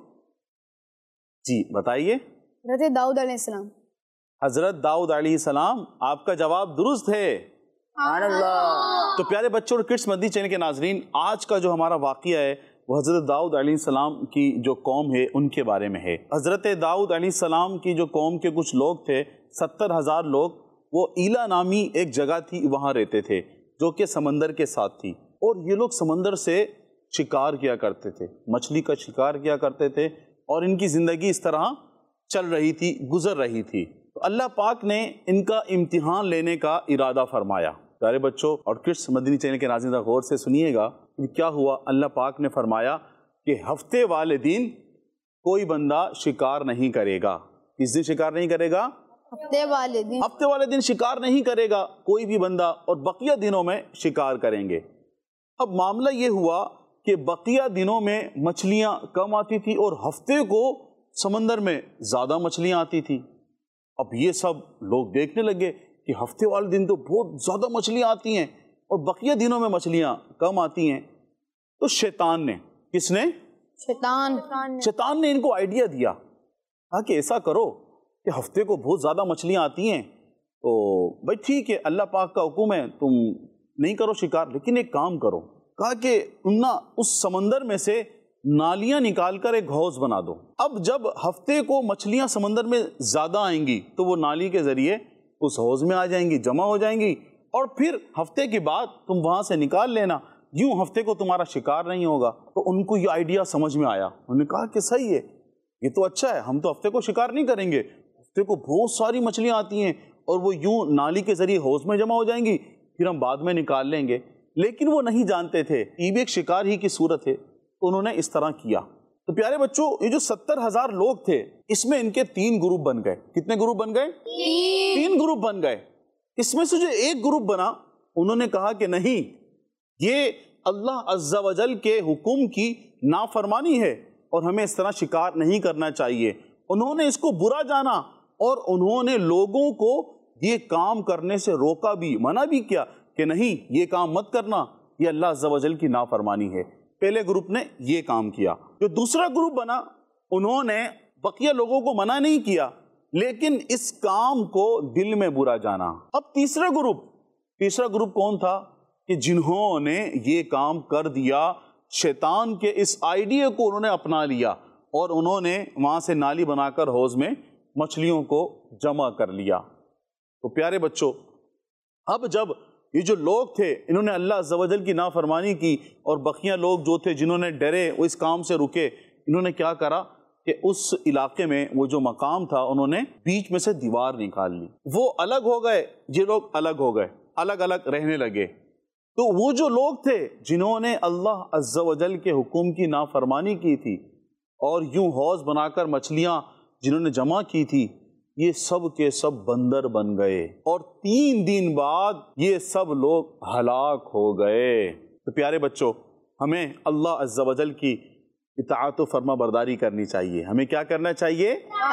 [SPEAKER 3] جی بتائیے.
[SPEAKER 4] حضرت داؤد علیہ السلام.
[SPEAKER 3] حضرت داؤد علیہ السلام. آپ کا جواب درست ہے.
[SPEAKER 2] سبحان اللہ.
[SPEAKER 3] تو پیارے بچوں اور کڈس مدنی چینل کے ناظرین, آج کا جو ہمارا واقعہ ہے وہ حضرت داؤد علیہ السلام کی جو قوم ہے ان کے بارے میں ہے. حضرت داؤد علیہ السلام کی جو قوم کے کچھ لوگ تھے, 70,000 لوگ, وہ ایلا نامی ایک جگہ تھی, وہاں رہتے تھے جو کہ سمندر کے ساتھ تھی. اور یہ لوگ سمندر سے شکار کیا کرتے تھے, مچھلی کا شکار کیا کرتے تھے, اور ان کی زندگی اس طرح چل رہی تھی, گزر رہی تھی. تو اللہ پاک نے ان کا امتحان لینے کا ارادہ فرمایا. پیارے بچوں اور کڈس مدنی چینل کے ناظرین غور سے سنیے گا کہ کیا ہوا. اللہ پاک نے فرمایا کہ ہفتے والے دن کوئی بندہ شکار نہیں کرے گا. کس دن شکار نہیں کرے گا؟
[SPEAKER 4] ہفتے والے دن
[SPEAKER 3] شکار نہیں کرے گا کوئی بھی بندہ, اور بقیہ دنوں میں شکار کریں گے. اب معاملہ یہ ہوا کہ بقیہ دنوں میں مچھلیاں کم آتی تھی اور ہفتے کو سمندر میں زیادہ مچھلیاں آتی تھی. اب یہ سب لوگ دیکھنے لگے کہ ہفتے والے دن تو بہت زیادہ مچھلیاں آتی ہیں اور بقیہ دنوں میں مچھلیاں کم آتی ہیں. تو شیطان نے کس نے؟ شیطان نے ان کو آئیڈیا دیا کہ ایسا کرو کہ ہفتے کو بہت زیادہ مچھلیاں آتی ہیں، تو بھائی ٹھیک ہے، اللہ پاک کا حکم ہے، تم نہیں کرو شکار، لیکن ایک کام کرو، کہا کہ اس سمندر میں سے نالیاں نکال کر ایک حوض بنا دو۔ اب جب ہفتے کو مچھلیاں سمندر میں زیادہ آئیں گی تو وہ نالی کے ذریعے اس حوض میں آ جائیں گی، جمع ہو جائیں گی، اور پھر ہفتے کے بعد تم وہاں سے نکال لینا، یوں ہفتے کو تمہارا شکار نہیں ہوگا۔ تو ان کو یہ آئیڈیا سمجھ میں آیا، انہوں نے کہا کہ صحیح ہے، یہ تو اچھا ہے، ہم تو ہفتے کو شکار نہیں کریں گے، ہفتے کو بہت ساری مچھلیاں آتی ہیں اور وہ یوں نالی کے ذریعے حوض میں جمع ہو جائیں گی، پھر ہم بعد میں نکال لیں گے۔ لیکن وہ نہیں جانتے تھے یہ بھی ایک شکار ہی کی صورت ہے، تو انہوں نے اس طرح کیا۔ تو پیارے بچوں، یہ جو 70,000 لوگ تھے، اس میں ان کے 3 گروپ بن گئے۔ کتنے گروپ بن گئے؟ 3 گروپ بن گئے۔ اس میں سے جو ایک گروپ بنا، انہوں نے کہا کہ نہیں، یہ اللہ عز و جل کے حکم کی نافرمانی ہے اور ہمیں اس طرح شکار نہیں کرنا چاہیے۔ انہوں نے اس کو برا جانا اور انہوں نے لوگوں کو یہ کام کرنے سے روکا بھی، منع بھی کیا کہ نہیں، یہ کام مت کرنا، یہ اللہ عز و جل کی نافرمانی ہے۔ پہلے گروپ نے یہ کام کیا۔ جو دوسرا گروپ بنا، انہوں نے بقیہ لوگوں کو منع نہیں کیا، لیکن اس کام کو دل میں برا جانا۔ اب تیسرا گروپ کون تھا؟ کہ جنہوں نے یہ کام کر دیا، شیطان کے اس آئیڈیا کو انہوں نے اپنا لیا اور انہوں نے وہاں سے نالی بنا کر حوض میں مچھلیوں کو جمع کر لیا۔ تو پیارے بچوں، اب جب یہ جو لوگ تھے انہوں نے اللہ عز و جل کی نافرمانی کی، اور بقیہ لوگ جو تھے جنہوں نے ڈرے، وہ اس کام سے رکے، انہوں نے کیا کرا کہ اس علاقے میں وہ جو مقام تھا انہوں نے بیچ میں سے دیوار نکال لی۔ وہ الگ ہو گئے، یہ لوگ الگ ہو گئے، الگ الگ رہنے لگے۔ تو وہ جو لوگ تھے جنہوں نے اللہ عز و جل کے حکم کی نافرمانی کی تھی اور یوں حوض بنا کر مچھلیاں جنہوں نے جمع کی تھی، یہ سب کے سب بندر بن گئے، اور 3 دن بعد یہ سب لوگ ہلاک ہو گئے۔ تو پیارے بچوں، ہمیں اللہ عز و جل کی اطاعت و فرما برداری کرنی چاہیے۔ ہمیں کیا کرنا چاہیے؟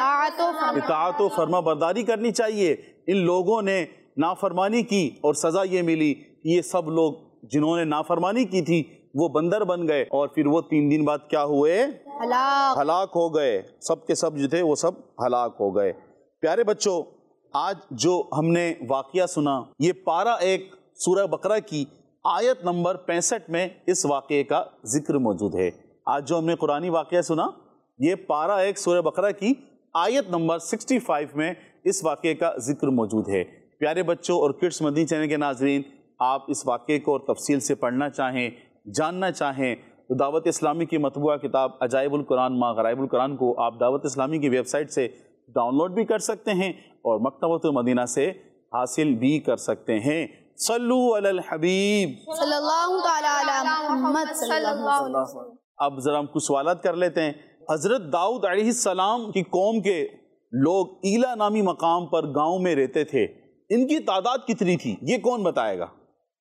[SPEAKER 3] اطاعت و فرما برداری کرنی چاہیے۔ ان لوگوں نے نافرمانی کی اور سزا یہ ملی، یہ سب لوگ جنہوں نے نافرمانی کی تھی وہ بندر بن گئے، اور پھر وہ 3 دن بعد کیا ہوئے؟ ہلاک ہو گئے۔ سب کے سب جو تھے وہ سب ہلاک ہو گئے۔ پیارے بچوں، آج جو ہم نے واقعہ سنا، یہ پارہ 1 سورہ بقرہ کی آیت نمبر 65 میں اس واقعے کا ذکر موجود ہے۔ آج جو ہم نے قرآنی واقعہ سنا، یہ پارہ 1 سورہ بقرہ کی آیت نمبر 65 میں اس واقعے کا ذکر موجود ہے۔ پیارے بچوں اور کڈس مدنی چینل کے ناظرین، آپ اس واقعے کو اور تفصیل سے پڑھنا چاہیں، جاننا چاہیں تو دعوت اسلامی کی مطبوعہ کتاب عجائب القرآن ما غرائب القرآن کو آپ دعوت اسلامی کی ویب سائٹ سے ڈاؤن لوڈ بھی کر سکتے ہیں اور مکتبۃ المدینہ سے حاصل بھی کر سکتے ہیں۔ صلو علی الحبیب
[SPEAKER 4] صلی اللہ تعالی علی محمد صلی اللہ علیہ وسلم۔
[SPEAKER 3] اب ذرا ہم کچھ سوالات کر لیتے ہیں۔ حضرت داؤد علیہ السلام کی قوم کے لوگ ایلا نامی مقام پر گاؤں میں رہتے تھے، ان کی تعداد کتنی تھی؟ یہ کون بتائے گا؟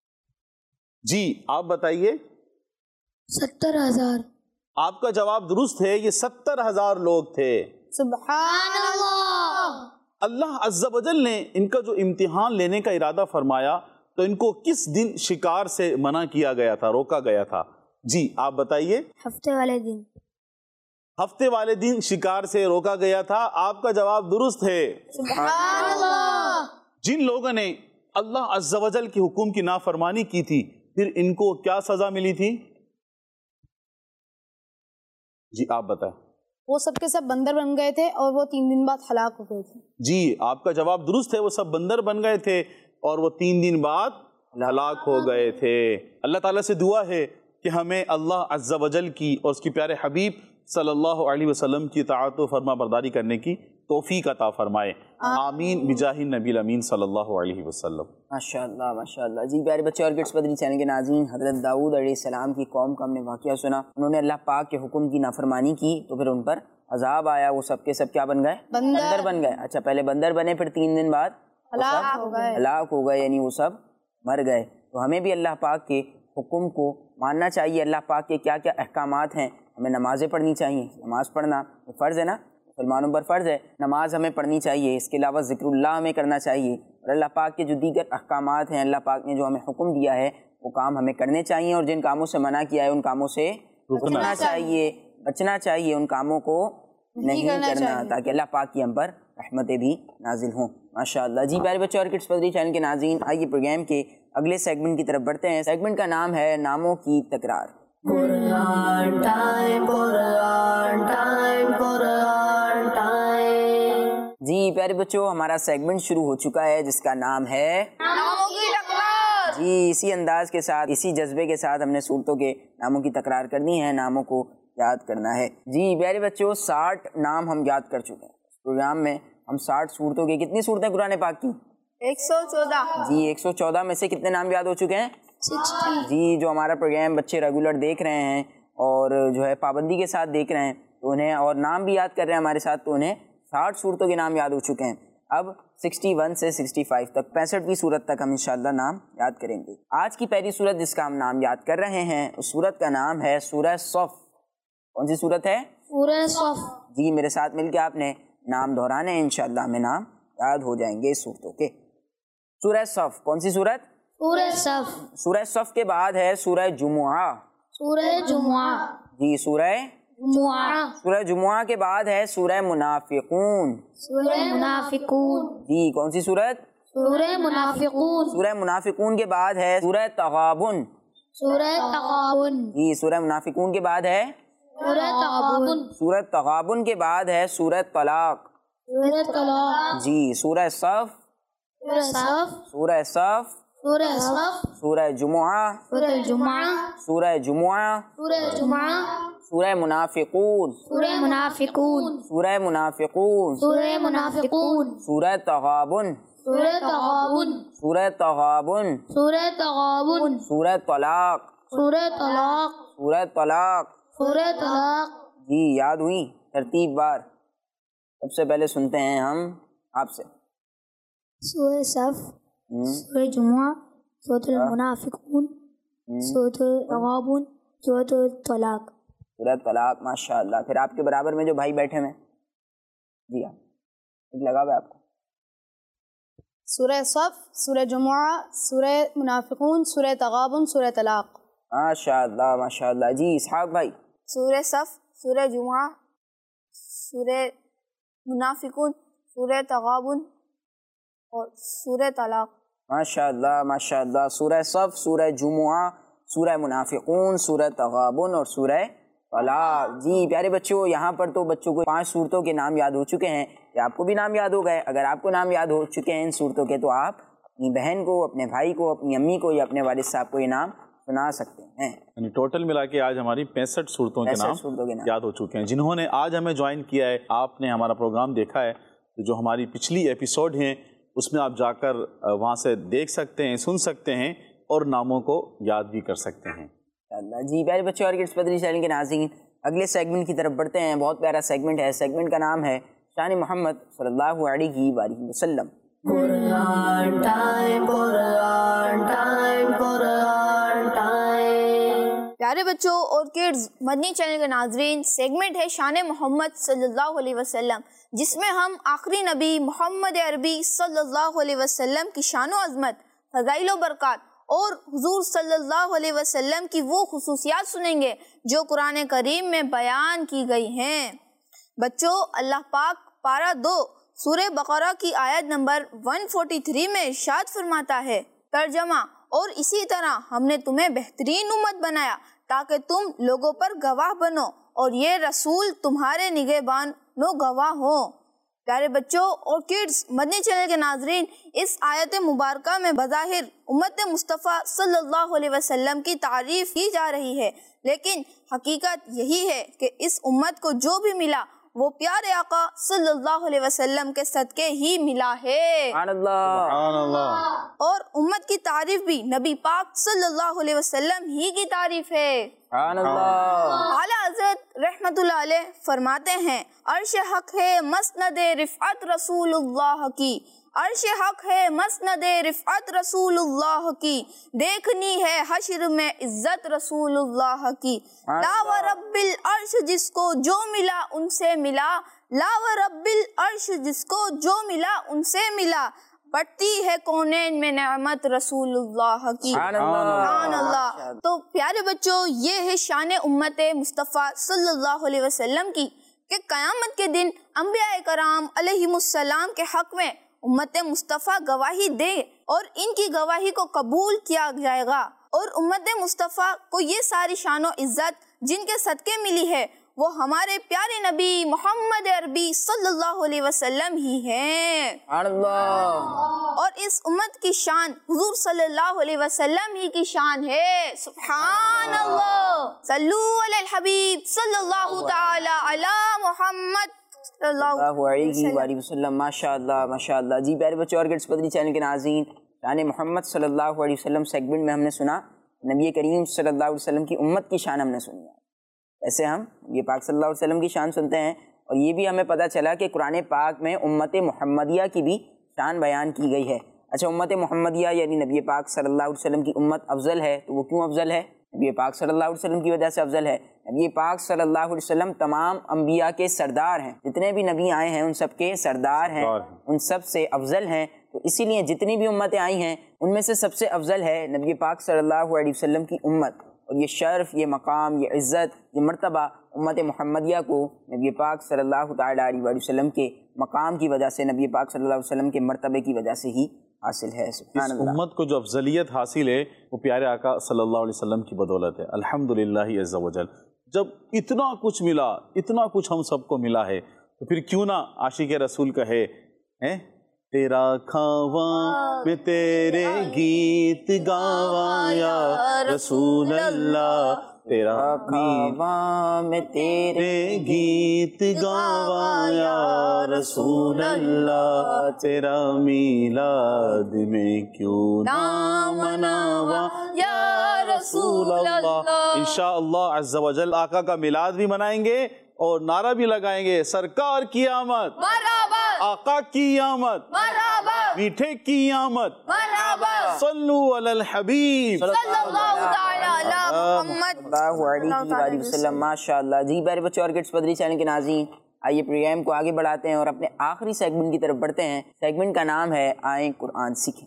[SPEAKER 3] جی آپ بتائیے۔
[SPEAKER 5] 70,000۔
[SPEAKER 3] آپ کا جواب درست ہے، یہ 70,000 لوگ تھے۔
[SPEAKER 4] سبحان اللہ۔
[SPEAKER 3] اللہ عز و جل نے ان کا جو امتحان لینے کا ارادہ فرمایا تو ان کو کس دن شکار سے منع کیا گیا تھا، روکا گیا تھا؟ جی آپ بتائیے۔
[SPEAKER 5] ہفتے والے دن۔
[SPEAKER 3] ہفتے والے دن شکار سے روکا گیا تھا۔ آپ کا جواب درست ہے۔
[SPEAKER 4] سبحان اللہ۔
[SPEAKER 3] جن لوگوں نے اللہ عز و جل کے حکم کی نافرمانی کی تھی، پھر ان کو کیا سزا ملی تھی؟ جی آپ بتائیں۔
[SPEAKER 4] وہ سب کے سب بندر بن گئے تھے اور وہ 3 دن بعد ہلاک ہو گئے تھے۔
[SPEAKER 3] جی آپ کا جواب درست ہے، وہ سب بندر بن گئے تھے اور وہ 3 دن بعد ہلاک ہو گئے تھے۔ اللہ تعالیٰ سے دعا ہے کہ ہمیں اللہ عز و جل کی اور اس کی پیارے حبیب صلی اللہ علیہ وسلم کی اطاعت و فرما برداری کرنے کی توفیق عطا فرمائے۔ آمین بجاہ النبی الامین صلی اللہ علیہ وسلم۔
[SPEAKER 2] ماشاءاللہ ماشاءاللہ۔ جی پیارے بچے اور کڈس مدنی چینل کے ناظرین، حضرت داؤد علیہ السلام کی قوم کا ہم نے واقعہ سنا۔ انہوں نے اللہ پاک کے حکم کی نافرمانی کی تو پھر ان پر عذاب آیا، وہ سب کے سب کیا بن گئے؟ بندر بن گئے۔ اچھا، پہلے بندر بنے، پھر 3 دن بعد ہلاک ہو گئے، یعنی وہ سب مر گئے۔ تو ہمیں بھی اللہ پاک کے حکم کو ماننا چاہیے۔ اللہ پاک کے کیا کیا احکامات ہیں، ہمیں نمازیں پڑھنی چاہیے۔ نماز پڑھنا فرض ہے نا، مسلمانوں پر فرض ہے، نماز ہمیں پڑھنی چاہیے۔ اس کے علاوہ ذکر اللہ ہمیں کرنا چاہیے، اور اللہ پاک کے جو دیگر احکامات ہیں، اللہ پاک نے جو ہمیں حکم دیا ہے وہ کام ہمیں کرنے چاہیے، اور جن کاموں سے منع کیا ہے ان کاموں سے بچنا چاہیے ان کاموں کو نہیں کرنا تاکہ اللہ پاک کی ہم پر رحمتیں بھی نازل ہوں. ماشاءاللہ. جی پیارے بچوں اور کڈس مدنی چینل کے ناظرین، آئیے پروگرام کے اگلے سیگمنٹ کی طرف بڑھتے ہیں. سیگمنٹ کا نام ہے ناموں کی تکرار.
[SPEAKER 1] قرآن ٹائم، قرآن ٹائم، قرآن ٹائم.
[SPEAKER 2] جی پیارے بچوں، ہمارا سیگمنٹ شروع ہو چکا ہے جس کا نام ہے
[SPEAKER 4] ناموں کی تکرار.
[SPEAKER 2] جی اسی انداز کے ساتھ، اسی جذبے کے ساتھ ہم نے صورتوں کے ناموں کی تکرار کرنی ہے، ناموں کو یاد کرنا ہے. جی پیارے بچوں، 60 نام ہم یاد کر چکے ہیں. اس پروگرام میں ہم 60 صورتوں کی، کتنی صورتیں قرآن پاک کی؟
[SPEAKER 4] 114.
[SPEAKER 2] جی 114 میں سے کتنے نام یاد ہو چکے ہیں؟
[SPEAKER 5] 60.
[SPEAKER 2] جی جو ہمارا پروگرام بچے ریگولر دیکھ رہے ہیں اور جو ہے پابندی کے ساتھ دیکھ رہے ہیں تو انہیں، اور نام بھی یاد کر رہے ہیں ہمارے ساتھ، تو انہیں 60 صورتوں کے نام یاد ہو چکے ہیں. اب 61 سے 65 تک 65ویں صورت تک ہم انشاءاللہ نام یاد کریں گے. آج کی پہلی صورت جس کا ہم نام یاد کر رہے ہیں اس صورت کا نام ہے سورہ صف. کون سی صورت ہے؟
[SPEAKER 5] سورہ صف.
[SPEAKER 2] جی میرے ساتھ مل کے آپ نے نام دہرانے ہیں، انشاءاللہ ہمیں نام یاد ہو جائیں گے اس صورتوں کے. سورہ صف کون سی صورت؟
[SPEAKER 5] سورہ صف.
[SPEAKER 2] سورہ صف کے بعد ہے سورہ جمعہ.
[SPEAKER 5] سورہ جمعہ.
[SPEAKER 2] جی سورہ
[SPEAKER 5] جمعہ.
[SPEAKER 2] سورہ جمعہ کے بعد ہے سورہ منافقون.
[SPEAKER 5] سورہ منافقون.
[SPEAKER 2] جی کون سی صورت؟
[SPEAKER 5] سورہ منافقون.
[SPEAKER 2] سورہ منافقون کے بعد ہے سورہ تغابن.
[SPEAKER 5] سورہ تغابن.
[SPEAKER 2] جی سورہ منافقون کے بعد ہے
[SPEAKER 5] سورہ تغابن.
[SPEAKER 2] سورہ تغابن کے بعد ہے سورہ طلاق.
[SPEAKER 5] سورہ طلاق.
[SPEAKER 2] جی سورہ صف.
[SPEAKER 5] سورہ صف.
[SPEAKER 2] سورہ صف.
[SPEAKER 5] سورہ صف.
[SPEAKER 2] سورہ جمعہ.
[SPEAKER 5] سورہ جمعہ.
[SPEAKER 2] سورہ جمعہ.
[SPEAKER 5] سورہ جمعہ.
[SPEAKER 2] سورہ منافقون.
[SPEAKER 5] سورہ منافقون.
[SPEAKER 2] سورہ منافقون.
[SPEAKER 5] سورہ منافقون.
[SPEAKER 2] سورہ تغابن.
[SPEAKER 5] سورہ تغابن.
[SPEAKER 2] سورہ تغابن.
[SPEAKER 5] سورہ تغابن.
[SPEAKER 2] سورہ طلاق.
[SPEAKER 5] سورہ طلاق.
[SPEAKER 2] سورہ طلاق.
[SPEAKER 5] سورہ طلاق.
[SPEAKER 2] جی یاد ہوئی؟ ترتیب بار. سب سے پہلے سنتے ہیں ہم آپ سے.
[SPEAKER 5] سورہ صف. سورہ جمعہ. سورۃ المنافقون. سورۃ تغابن. سورۃ طلاق.
[SPEAKER 2] سورہ طلاق. ماشاء اللہ. پھر آپ کے برابر میں جو بھائی بیٹھے ہیں، جی ہاں ٹھیک لگا ہوا آپ کو؟
[SPEAKER 4] سورہ صف، سورہ جمعہ، سورہ منافقون، سورہ تغابن، سورہ طلاق.
[SPEAKER 2] ماشاء اللہ ماشاء اللہ. جی اسحاق بھائی.
[SPEAKER 7] سورہ صف، سورہ جمعہ، سورہ منافقون، سورہ تغابن اور سورہ طلاق.
[SPEAKER 2] ماشاء اللہ ماشاء اللہ. سورہ صف، سورہ جمعہ، سورہ منافقون، سورہ تغابن اور سورہ طلاق. جی پیارے بچوں، یہاں پر تو بچوں کو 5 صورتوں کے نام یاد ہو چکے ہیں. یا آپ کو بھی نام یاد ہو گئے؟ اگر آپ کو نام یاد ہو چکے ہیں ان صورتوں کے تو آپ اپنی بہن کو، اپنے بھائی کو، اپنی امی کو یا اپنے والد صاحب کو یہ نام سنا سکتے ہیں.
[SPEAKER 3] یعنی ٹوٹل ملا کے آج ہماری 65 صورتوں کے نام یاد ہو چکے ہیں. جنہوں نے آج ہمیں جوائن کیا ہے، آپ نے ہمارا پروگرام دیکھا ہے، تو جو ہماری پچھلی ایپیسوڈ ہیں اس میں آپ جا کر وہاں سے دیکھ سکتے ہیں، سن سکتے ہیں اور ناموں کو یاد بھی کر سکتے ہیں.
[SPEAKER 2] جی پیارے بچوں اور کڈس مدنی چینل کے ناظرین، اگلے سیگمنٹ کی طرف بڑھتے ہیں. بہت پیارا سیگمنٹ ہے. سیگمنٹ کا نام ہے شان محمد صلی اللہ علیہ وآلہ وسلم.
[SPEAKER 1] قرآن ٹائم، قرآن ٹائم، قرآن ٹائم.
[SPEAKER 7] پیارے بچوں اور کڈز مدنی چینل کے ناظرین، سیگمنٹ ہے شان محمد صلی اللہ علیہ وسلم، جس میں ہم آخری نبی محمد عربی صلی اللہ علیہ وسلم کی شان و عظمت، فضائل و برکات اور حضور صلی اللہ علیہ وسلم کی وہ خصوصیات سنیں گے جو قرآن کریم میں بیان کی گئی ہیں. بچوں، اللہ پاک پارہ 2 سورہ بقرہ کی آیت نمبر 143 میں ارشاد فرماتا ہے، ترجمہ: اور اسی طرح ہم نے تمہیں بہترین امت بنایا تاکہ تم لوگوں پر گواہ بنو اور یہ رسول تمہارے نگہبان و گواہ ہوں. پیارے بچوں اور کڈز مدنی چینل کے ناظرین، اس آیت مبارکہ میں بظاہر امت مصطفیٰ صلی اللہ علیہ وسلم کی تعریف کی جا رہی ہے، لیکن حقیقت یہی ہے کہ اس امت کو جو بھی ملا وہ پیارے آقا صلی اللہ علیہ وسلم کے صدقے ہی ملا ہے.
[SPEAKER 2] سبحان اللہ.
[SPEAKER 3] سبحان اللہ.
[SPEAKER 7] اور امت کی تعریف بھی نبی پاک صلی اللہ علیہ وسلم ہی کی تعریف ہے.
[SPEAKER 2] سبحان اللہ.
[SPEAKER 7] اعلیٰ حضرت رحمت اللہ علیہ فرماتے ہیں، عرش حق ہے مسند رفعت رسول اللہ کی، عرش حق ہے مسند رفعت رسول اللہ کی، دیکھنی ہے حشر میں عزت رسول اللہ کی. لا و رب العرش جس کو جو ملا ان سے ملا، لا و رب العرش جس کو جو ملا ان سے ملا، بڑھتی ہے کونین میں نعمت رسول اللہ کی۔
[SPEAKER 2] سبحان اللہ۔
[SPEAKER 7] سبحان اللہ۔ تو پیارے بچوں، یہ ہے شان امت مصطفیٰ صلی اللہ علیہ وسلم کی کہ قیامت کے دن انبیاء کرام علیہم السلام کے حق میں امت مصطفیٰ گواہی دے اور ان کی گواہی کو قبول کیا جائے گا، اور امت مصطفیٰ کو یہ ساری شان و عزت جن کے صدقے ملی ہے وہ ہمارے پیارے نبی محمد عربی صلی اللہ علیہ وسلم ہی ہیں۔
[SPEAKER 2] سبحان اللہ۔
[SPEAKER 7] اور اس امت کی شان حضور صلی اللہ علیہ وسلم ہی کی شان ہے۔ سبحان اللہ۔ صلو علی الحبیب صلی اللہ تعالی علی محمد صلی اللہ
[SPEAKER 2] علیہ وآلہ وسلم۔ ماشاء اللہ ماشاء اللہ۔ جی پیارے بچوں اور کڈس مدنی چینل کے ناظرین، شان محمد صلی اللہ علیہ وسلم سیگمنٹ میں ہم نے سنا نبی کریم صلی اللہ علیہ وسلم کی امت کی شان ہم نے سنی ہے۔ ایسے ہم یہ پاک صلی اللہ علیہ وسلم کی شان سنتے ہیں، اور یہ بھی ہمیں پتہ چلا کہ قرآن پاک میں امت محمدیہ کی بھی شان بیان کی گئی ہے۔ اچھا، امت محمدیہ یعنی نبی پاک صلی اللہ علیہ وسلم کی امت افضل ہے، تو وہ کیوں افضل ہے؟ نبی پاک صلی اللہ علیہ وسلم کی وجہ سے افضل ہے۔ نبی پاک صلی اللہ علیہ وسلم تمام انبیاء کے سردار ہیں، جتنے بھی نبی آئے ہیں ان سب کے سردار ہیں، ان سب سے افضل ہیں، تو اسی لیے جتنی بھی امتیں آئی ہیں ان میں سے سب سے افضل ہے نبی پاک صلی اللہ علیہ وسلم کی امت۔ اور یہ شرف، یہ مقام، یہ عزت، یہ مرتبہ امت محمدیہ کو نبی پاک صلی اللہ تعالیٰ علیہ وسلم کے مقام کی وجہ سے، نبی پاک صلی اللہ علیہ وسلم کے مرتبے کی وجہ سے ہی حاصل ہے۔ سبحان
[SPEAKER 3] اس
[SPEAKER 2] اللہ۔
[SPEAKER 3] امت کو جو افضلیت حاصل ہے وہ پیارے آقا صلی اللہ علیہ وسلم کی بدولت ہے، الحمدللہ عز و جل۔ جب اتنا کچھ ملا، اتنا کچھ ہم سب کو ملا ہے، تو پھر کیوں نہ عاشق رسول کہے تیرا کھاواں میں تیرے گیت گاواں یا رسول اللہ، تیرا
[SPEAKER 2] کھاواں میں تیرے
[SPEAKER 3] گیت گاواں یا رسول اللہ، تیرا میلاد میں کیوں نہ مناواں یا رسول اللہ۔ انشاءاللہ عز و جل آقا کا میلاد بھی منائیں گے اور نعرہ بھی لگائیں گے، سرکار کی آمد، آقا کی آمد، میٹھے کی آمد، صلو علی الحبیب
[SPEAKER 7] صلی اللہ تعالی علی محمد
[SPEAKER 2] صلی اللہ علیہ وسلم۔ ماشاء اللہ۔ جی پیارے بچوں اور کڈس مدنی چینل کے ناظرین، آئیے پروگرام کو آگے بڑھاتے ہیں اور اپنے آخری سیگمنٹ کی طرف بڑھتے ہیں۔ سیگمنٹ کا نام ہے آئیں قرآن سیکھیں۔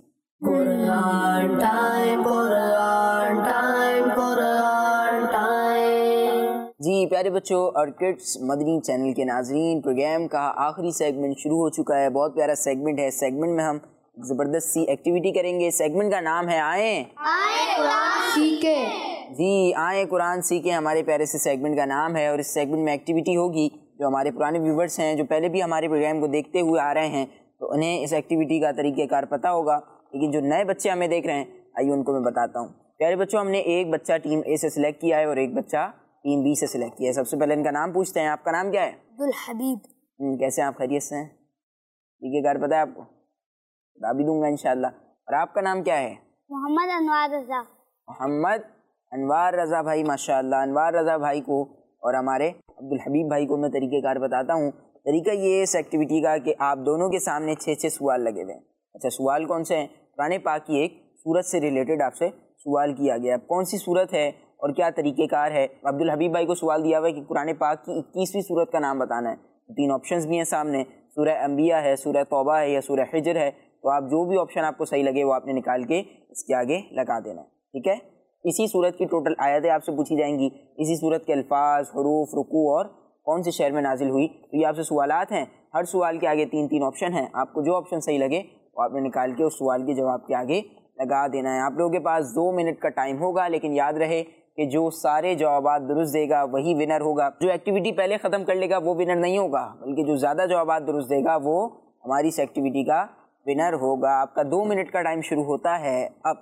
[SPEAKER 1] قرآن ٹائم، قرآن ٹائم، قرآن ٹائم۔
[SPEAKER 2] جی پیارے بچوں اور کڈس مدنی چینل کے ناظرین، پروگرام کا آخری سیگمنٹ شروع ہو چکا ہے۔ بہت پیارا سیگمنٹ ہے۔ سیگمنٹ میں ہم زبردست سی ایکٹیویٹی کریں گے۔ سیگمنٹ کا نام ہے آئیں
[SPEAKER 4] قرآن سیکھیں۔
[SPEAKER 2] جی آئیں قرآن سیکھیں ہمارے پیارے سے سیگمنٹ کا نام ہے، اور اس سیگمنٹ میں ایکٹیویٹی ہوگی۔ جو ہمارے پرانے ویورز ہیں جو پہلے بھی ہمارے پروگرام کو دیکھتے ہوئے آ رہے ہیں تو انہیں اس ایکٹیویٹی کا طریقہ کار پتہ ہوگا، لیکن جو نئے بچے ہمیں دیکھ رہے ہیں آئیے ان کو میں بتاتا ہوں۔ پیارے بچوں، ہم نے ایک بچہ ٹیم اے سے سلیکٹ کیا ہے اور ایک بچہ ٹیم بی سے سلیکٹ کیا ہے۔ سب سے پہلے ان کا نام پوچھتے ہیں۔ آپ کا نام کیا ہے؟
[SPEAKER 6] عبدالحبیب۔
[SPEAKER 2] کیسے ہیں آپ؟ خیریت سے ہیں؟ طریقہ کار پتہ ہے آپ کو؟ بتا بھی دوں گا انشاءاللہ۔ اور آپ کا نام کیا ہے؟
[SPEAKER 6] محمد انوار رضا۔
[SPEAKER 2] محمد انوار رضا بھائی، ماشاءاللہ۔ انوار رضا بھائی کو اور ہمارے عبدالحبیب بھائی کو میں طریقہ کار بتاتا ہوں۔ طریقہ یہ ہے اس ایکٹیویٹی کا کہ آپ دونوں کے سامنے 6 سوال لگے ہوئے ہیں۔ اچھا، سوال کون سے ہیں؟ قرآن پاک کی ایک سورت سے ریلیٹڈ آپ سے سوال کیا گیا۔ اب کون سی سورت ہے اور کیا طریقہ کار ہے؟ عبدالحبیب بھائی کو سوال دیا ہوا ہے کہ قرآن پاک کی 21ویں سورت کا نام بتانا ہے۔ 3 آپشنز بھی ہیں سامنے، سورہ انبیاء ہے، سورہ توبہ ہے یا سورہ حجر ہے۔ تو آپ جو بھی آپشن آپ کو صحیح لگے وہ آپ نے نکال کے اس کے آگے لگا دینا ہے، ٹھیک ہے؟ اسی سورت کی ٹوٹل آیتیں آپ سے پوچھی جائیں گی، اسی سورت کے الفاظ، حروف، رکوع اور کون سے شہر میں نازل ہوئی۔ تو یہ آپ سے سوالات ہیں، ہر سوال کے آگے 3 آپشن ہیں۔ آپ کو جو آپشن صحیح لگے وہ آپ نے نکال کے اس سوال کے جواب کے آگے لگا دینا ہے۔ آپ لوگوں کے پاس 2 منٹ کا ٹائم ہوگا، لیکن یاد رہے کہ جو سارے جوابات درست دے گا وہی ونر ہوگا۔ جو ایکٹیویٹی پہلے ختم کر لے گا وہ ونر نہیں ہوگا، بلکہ جو زیادہ جوابات درست دے گا وہ ہماری اس ایکٹیویٹی کا ونر ہوگا۔ آپ کا 2 منٹ کا ٹائم شروع ہوتا ہے اب۔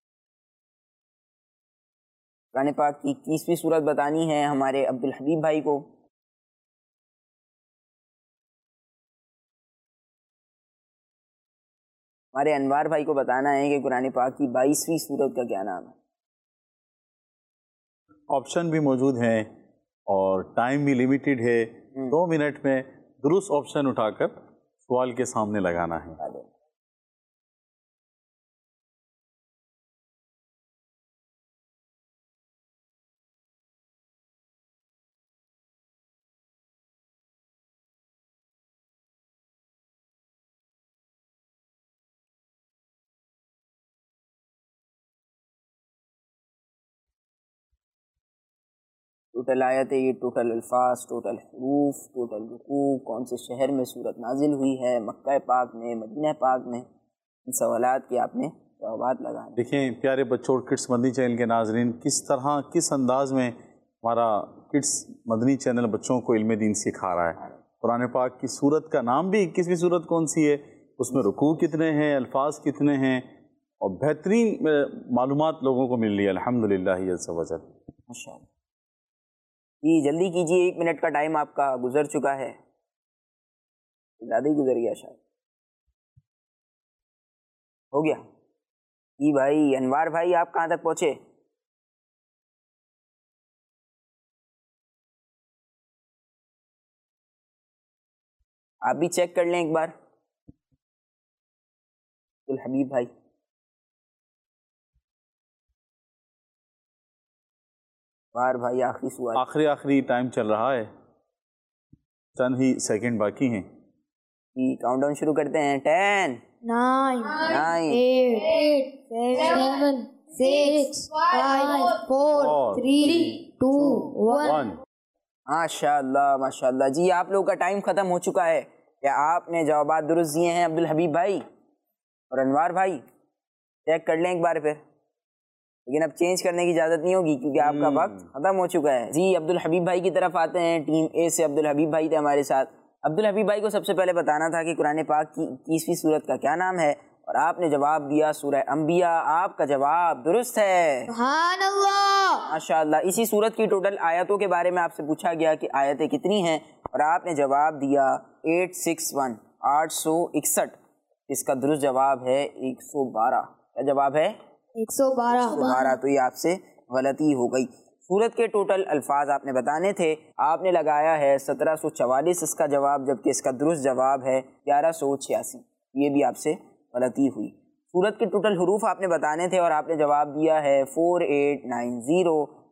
[SPEAKER 2] قرآن پاک کی 21ویں سورت بتانی ہے ہمارے عبدالحبیب بھائی کو۔ ہمارے انوار بھائی کو بتانا ہے کہ قرآن پاک کی 22ویں سورت کا کیا نام ہے۔
[SPEAKER 3] آپشن بھی موجود ہیں اور ٹائم بھی لیمیٹڈ ہے، 2 منٹ میں درست آپشن اٹھا کر سوال کے سامنے لگانا ہے۔
[SPEAKER 2] ٹوٹل آیت ہے یہ، ٹوٹل الفاظ، ٹوٹل حروف، ٹوٹل رکوع، کون سے شہر میں صورت نازل ہوئی ہے، مکہ پاک میں، مدینہ پاک میں، ان سوالات کے آپ نے جوابات لگانے۔
[SPEAKER 3] دیکھیں پیارے بچوں اور کڈس مدنی چینل کے ناظرین، کس طرح کس انداز میں ہمارا کڈس مدنی چینل بچوں کو علم دین سکھا رہا ہے۔ قرآن پاک کی سورت کا نام بھی، 21ویں سورت کون سی ہے، اس میں رکوع کتنے ہیں، الفاظ کتنے ہیں، اور بہترین معلومات لوگوں کو مل رہی ہے الحمدللہ عز و جل۔
[SPEAKER 2] ماشاء اللہ۔ جی جلدی کیجیے، 1 منٹ کا ٹائم آپ کا گزر چکا ہے، زیادہ ہی گزر گیا شاید، ہو گیا؟ جی بھائی انوار بھائی آپ کہاں تک پہنچے؟ آپ بھی چیک کر لیں ایک بار۔ الحبیب بھائی بھائی آخری سوال،
[SPEAKER 3] آخری ٹائم چل رہا ہے، چند ہی سیکنڈ باقی ہیں۔
[SPEAKER 2] کاؤنٹ ڈاؤن شروع کرتے ہیں۔ 10
[SPEAKER 5] 9
[SPEAKER 2] 9
[SPEAKER 5] 8 7 6 5 4 3 2 1
[SPEAKER 2] ماشاء اللہ ماشاء اللہ۔ جی آپ لوگوں کا ٹائم ختم ہو چکا ہے۔ کیا آپ نے جوابات درست دیے ہیں عبدالحبیب بھائی اور انوار بھائی؟ چیک کر لیں ایک بار پھر، لیکن اب چینج کرنے کی اجازت نہیں ہوگی کیونکہ آپ کا وقت ختم ہو چکا ہے۔ جی عبدالحبیب بھائی کی طرف آتے ہیں، ٹیم اے سے عبدالحبیب بھائی تھے ہمارے ساتھ۔ عبدالحبیب بھائی کو سب سے پہلے بتانا تھا کہ قرآن پاک کی 21ویں سورت کا کیا نام ہے، اور آپ نے جواب دیا سورہ انبیاء۔ آپ کا جواب درست ہے،
[SPEAKER 5] سبحان اللہ۔
[SPEAKER 2] ماشاء اللہ۔ اسی سورت کی ٹوٹل آیتوں کے بارے میں آپ سے پوچھا گیا کہ آیتیں کتنی ہیں، اور آپ نے جواب دیا 861 861۔ اس کا درست جواب ہے 112۔ کیا جواب ہے؟
[SPEAKER 5] 112۔
[SPEAKER 2] تو یہ آپ سے غلطی ہو گئی۔ سورت کے ٹوٹل الفاظ آپ نے بتانے تھے، آپ نے لگایا ہے 1744 اس کا جواب، جبکہ اس کا درست جواب ہے 1186۔ یہ بھی آپ سے غلطی ہوئی۔ سورت کے ٹوٹل حروف آپ نے بتانے تھے، اور آپ نے جواب دیا ہے 4890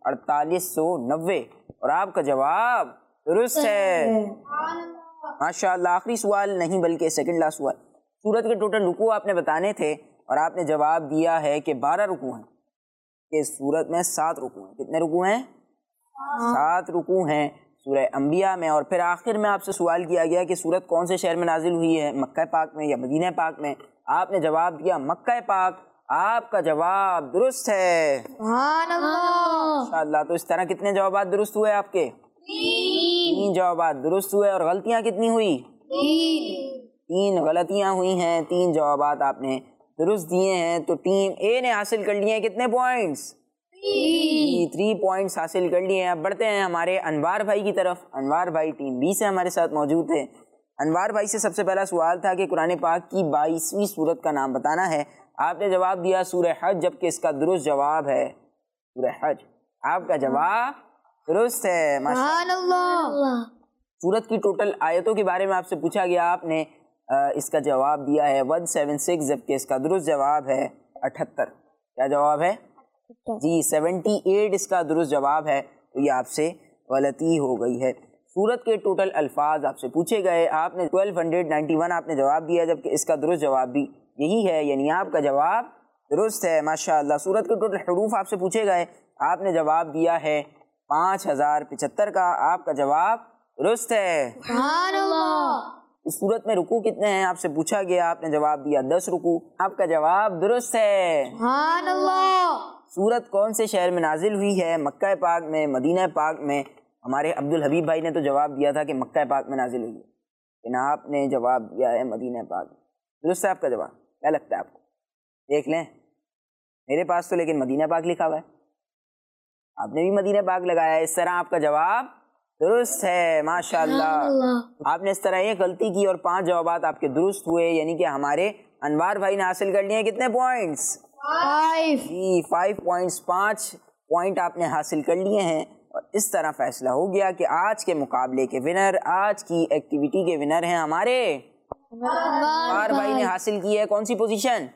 [SPEAKER 2] 4890، اور آپ کا جواب درست ہے، ماشاء اللہ۔ آخری سوال نہیں بلکہ سیکنڈ لاسٹ سوال، سورت کے ٹوٹل رکوع آپ نے بتانے تھے، اور آپ نے جواب دیا ہے کہ 12 رکوع ہیں، کہ سورت میں 7 رکوع ہیں۔ کتنے رکوع ہیں؟ 7 رکوع ہیں سورہ انبیاء میں۔ اور پھر آخر میں آپ سے سوال کیا گیا کہ سورت کون سے شہر میں نازل ہوئی ہے، مکہ پاک میں یا مدینہ پاک میں؟ آپ نے جواب دیا مکہ پاک۔ آپ کا جواب درست ہے،
[SPEAKER 5] سبحان اللہ۔
[SPEAKER 2] ماشاءاللہ۔ تو اس طرح کتنے جوابات درست ہوئے آپ کے؟ 3 جوابات درست ہوئے، اور غلطیاں کتنی ہوئی؟ 3 غلطیاں ہوئی ہیں، 3 جوابات آپ نے درست دیے ہیں۔ تو ٹیم اے نے حاصل کر لیے ہیں کتنے پوائنٹس؟ 3 پوائنٹس حاصل کر لیے ہیں۔ اب بڑھتے ہیں ہمارے انوار بھائی کی طرف۔ انوار بھائی ٹیم بی سے ہمارے ساتھ موجود ہیں۔ انوار بھائی سے سب سے پہلا سوال تھا کہ قرآن پاک کی 22ویں سورت کا نام بتانا ہے۔ آپ نے جواب دیا سورہ حج، جبکہ اس کا درست جواب ہے سورہ حج۔ آپ کا جواب درست ہے،
[SPEAKER 5] سبحان اللہ۔
[SPEAKER 2] سورت کی ٹوٹل آیتوں کے بارے میں آپ سے پوچھا گیا، آپ نے اس کا جواب دیا ہے 176، جبکہ اس کا درست جواب ہے 78۔ کیا جواب ہے؟ جی 78 اس کا درست جواب ہے، تو یہ آپ سے غلطی ہو گئی ہے۔ سورت کے ٹوٹل الفاظ آپ سے پوچھے گئے، آپ نے 1291 آپ نے جواب دیا، جبکہ اس کا درست جواب بھی یہی ہے، یعنی آپ کا جواب درست ہے، ماشاءاللہ۔ سورت کے ٹوٹل حروف آپ سے پوچھے گئے، آپ نے جواب دیا ہے 5075 کا۔ آپ کا جواب درست ہے،
[SPEAKER 5] سبحان اللہ۔
[SPEAKER 2] اس صورت میں رکوع کتنے ہیں آپ سے پوچھا گیا، آپ نے جواب دیا 10 رکوع۔ آپ کا جواب درست ہے،
[SPEAKER 5] سبحان اللہ۔
[SPEAKER 2] سورت کون سے شہر میں نازل ہوئی ہے، مکہ پاک میں، مدینہ پاک میں؟ ہمارے عبدالحبیب بھائی نے تو جواب دیا تھا کہ مکہ پاک میں نازل ہوئی ہے، لیکن آپ نے جواب دیا ہے مدینہ پاک۔ درست ہے آپ کا جواب؟ کیا لگتا ہے آپ کو؟ دیکھ لیں میرے پاس تو لیکن مدینہ پاک لکھا ہوا ہے، آپ نے بھی مدینہ پاک لگایا ہے، اس طرح آپ کا جواب درست ہے، ماشاءاللہ۔ آپ نے اس طرح ایک غلطی کی اور 5 جوابات آپ کے درست ہوئے، یعنی کہ ہمارے انوار بھائی نے حاصل کر لیے کتنے پوائنٹس؟
[SPEAKER 5] 5۔
[SPEAKER 2] جی 5 پوائنٹس، 5 پوائنٹ آپ نے حاصل کر لیے ہیں، اور اس طرح فیصلہ ہو گیا کہ آج کے مقابلے کے ونر، آج کی ایکٹیویٹی کے ونر ہیں ہمارے انوار بھائی نے حاصل کی ہے کون سی پوزیشن؟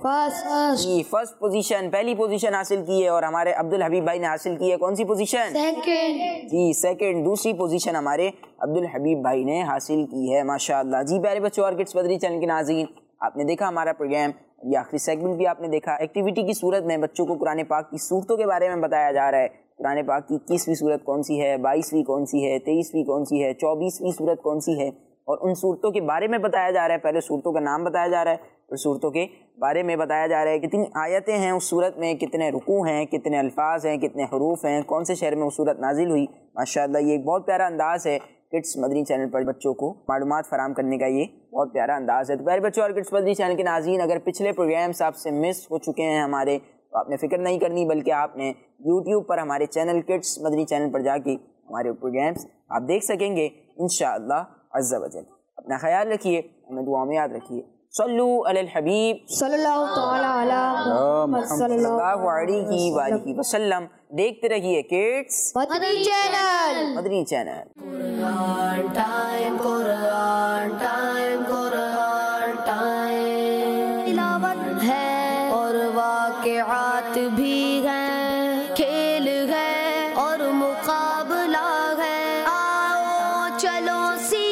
[SPEAKER 2] جی فرسٹ پوزیشن، پہلی پوزیشن حاصل کی ہے، اور ہمارے عبدالحبیب بھائی نے حاصل کی ہے کون سی پوزیشن؟ جی سیکنڈ، دوسری پوزیشن ہمارے عبدالحبیب بھائی نے حاصل کی ہے، ماشاءاللہ۔ جی پیارے بچوں اور کڈس مدنی چینل کے ناظرین، آپ نے دیکھا ہمارا پروگرام، یہ آخری سیگمنٹ بھی آپ نے دیکھا۔ ایکٹیویٹی کی صورت میں بچوں کو قرآن پاک کی صورتوں کے بارے میں بتایا جا رہا ہے، قرآن پاک کی 21ویں صورت کون سی ہے، 22ویں کون سی ہے، 23ویں کون سی ہے، 24ویں صورت کون سی ہے، اور ان صورتوں کے بارے میں بتایا جا رہا ہے. پہلے صورتوں کا نام بتایا جا رہا ہے، پھر صورتوں کے بارے میں بتایا جا رہا ہے کتنی آیتیں ہیں اس صورت میں، کتنے رکوع ہیں، کتنے الفاظ ہیں، کتنے حروف ہیں، کون سے شہر میں وہ صورت نازل ہوئی. ماشاءاللہ یہ ایک بہت پیارا انداز ہے کڈس مدنی چینل پر بچوں کو معلومات فراہم کرنے کا، یہ بہت پیارا انداز ہے. تو پیارے بچوں اور کڈس مدنی چینل کے ناظرین، اگر پچھلے پروگرامس آپ سے مس ہو چکے ہیں ہمارے، تو آپ نے فکر نہیں کرنی، بلکہ آپ نے یوٹیوب پر ہمارے چینل کڈس مدنی چینل پر جا کے ہمارے پروگرامس آپ دیکھ سکیں گے انشاءاللہ عز و جل. اپنا خیال رکھیے، ہمیں دعا میں یاد رکھیے. صلو علی الحبیب
[SPEAKER 5] صلی اللہ تعالی علی محمد صلی
[SPEAKER 2] اللہ علیہ وآلہ وسلم. دیکھتے رہیے kids
[SPEAKER 5] Madani channel.
[SPEAKER 2] Madani channel.
[SPEAKER 1] Quran time, Quran time, Quran time. تلاوت ہے اور واقعات بھی ہیں، کھیل ہے اور مقابلہ ہے. آؤ چلو سی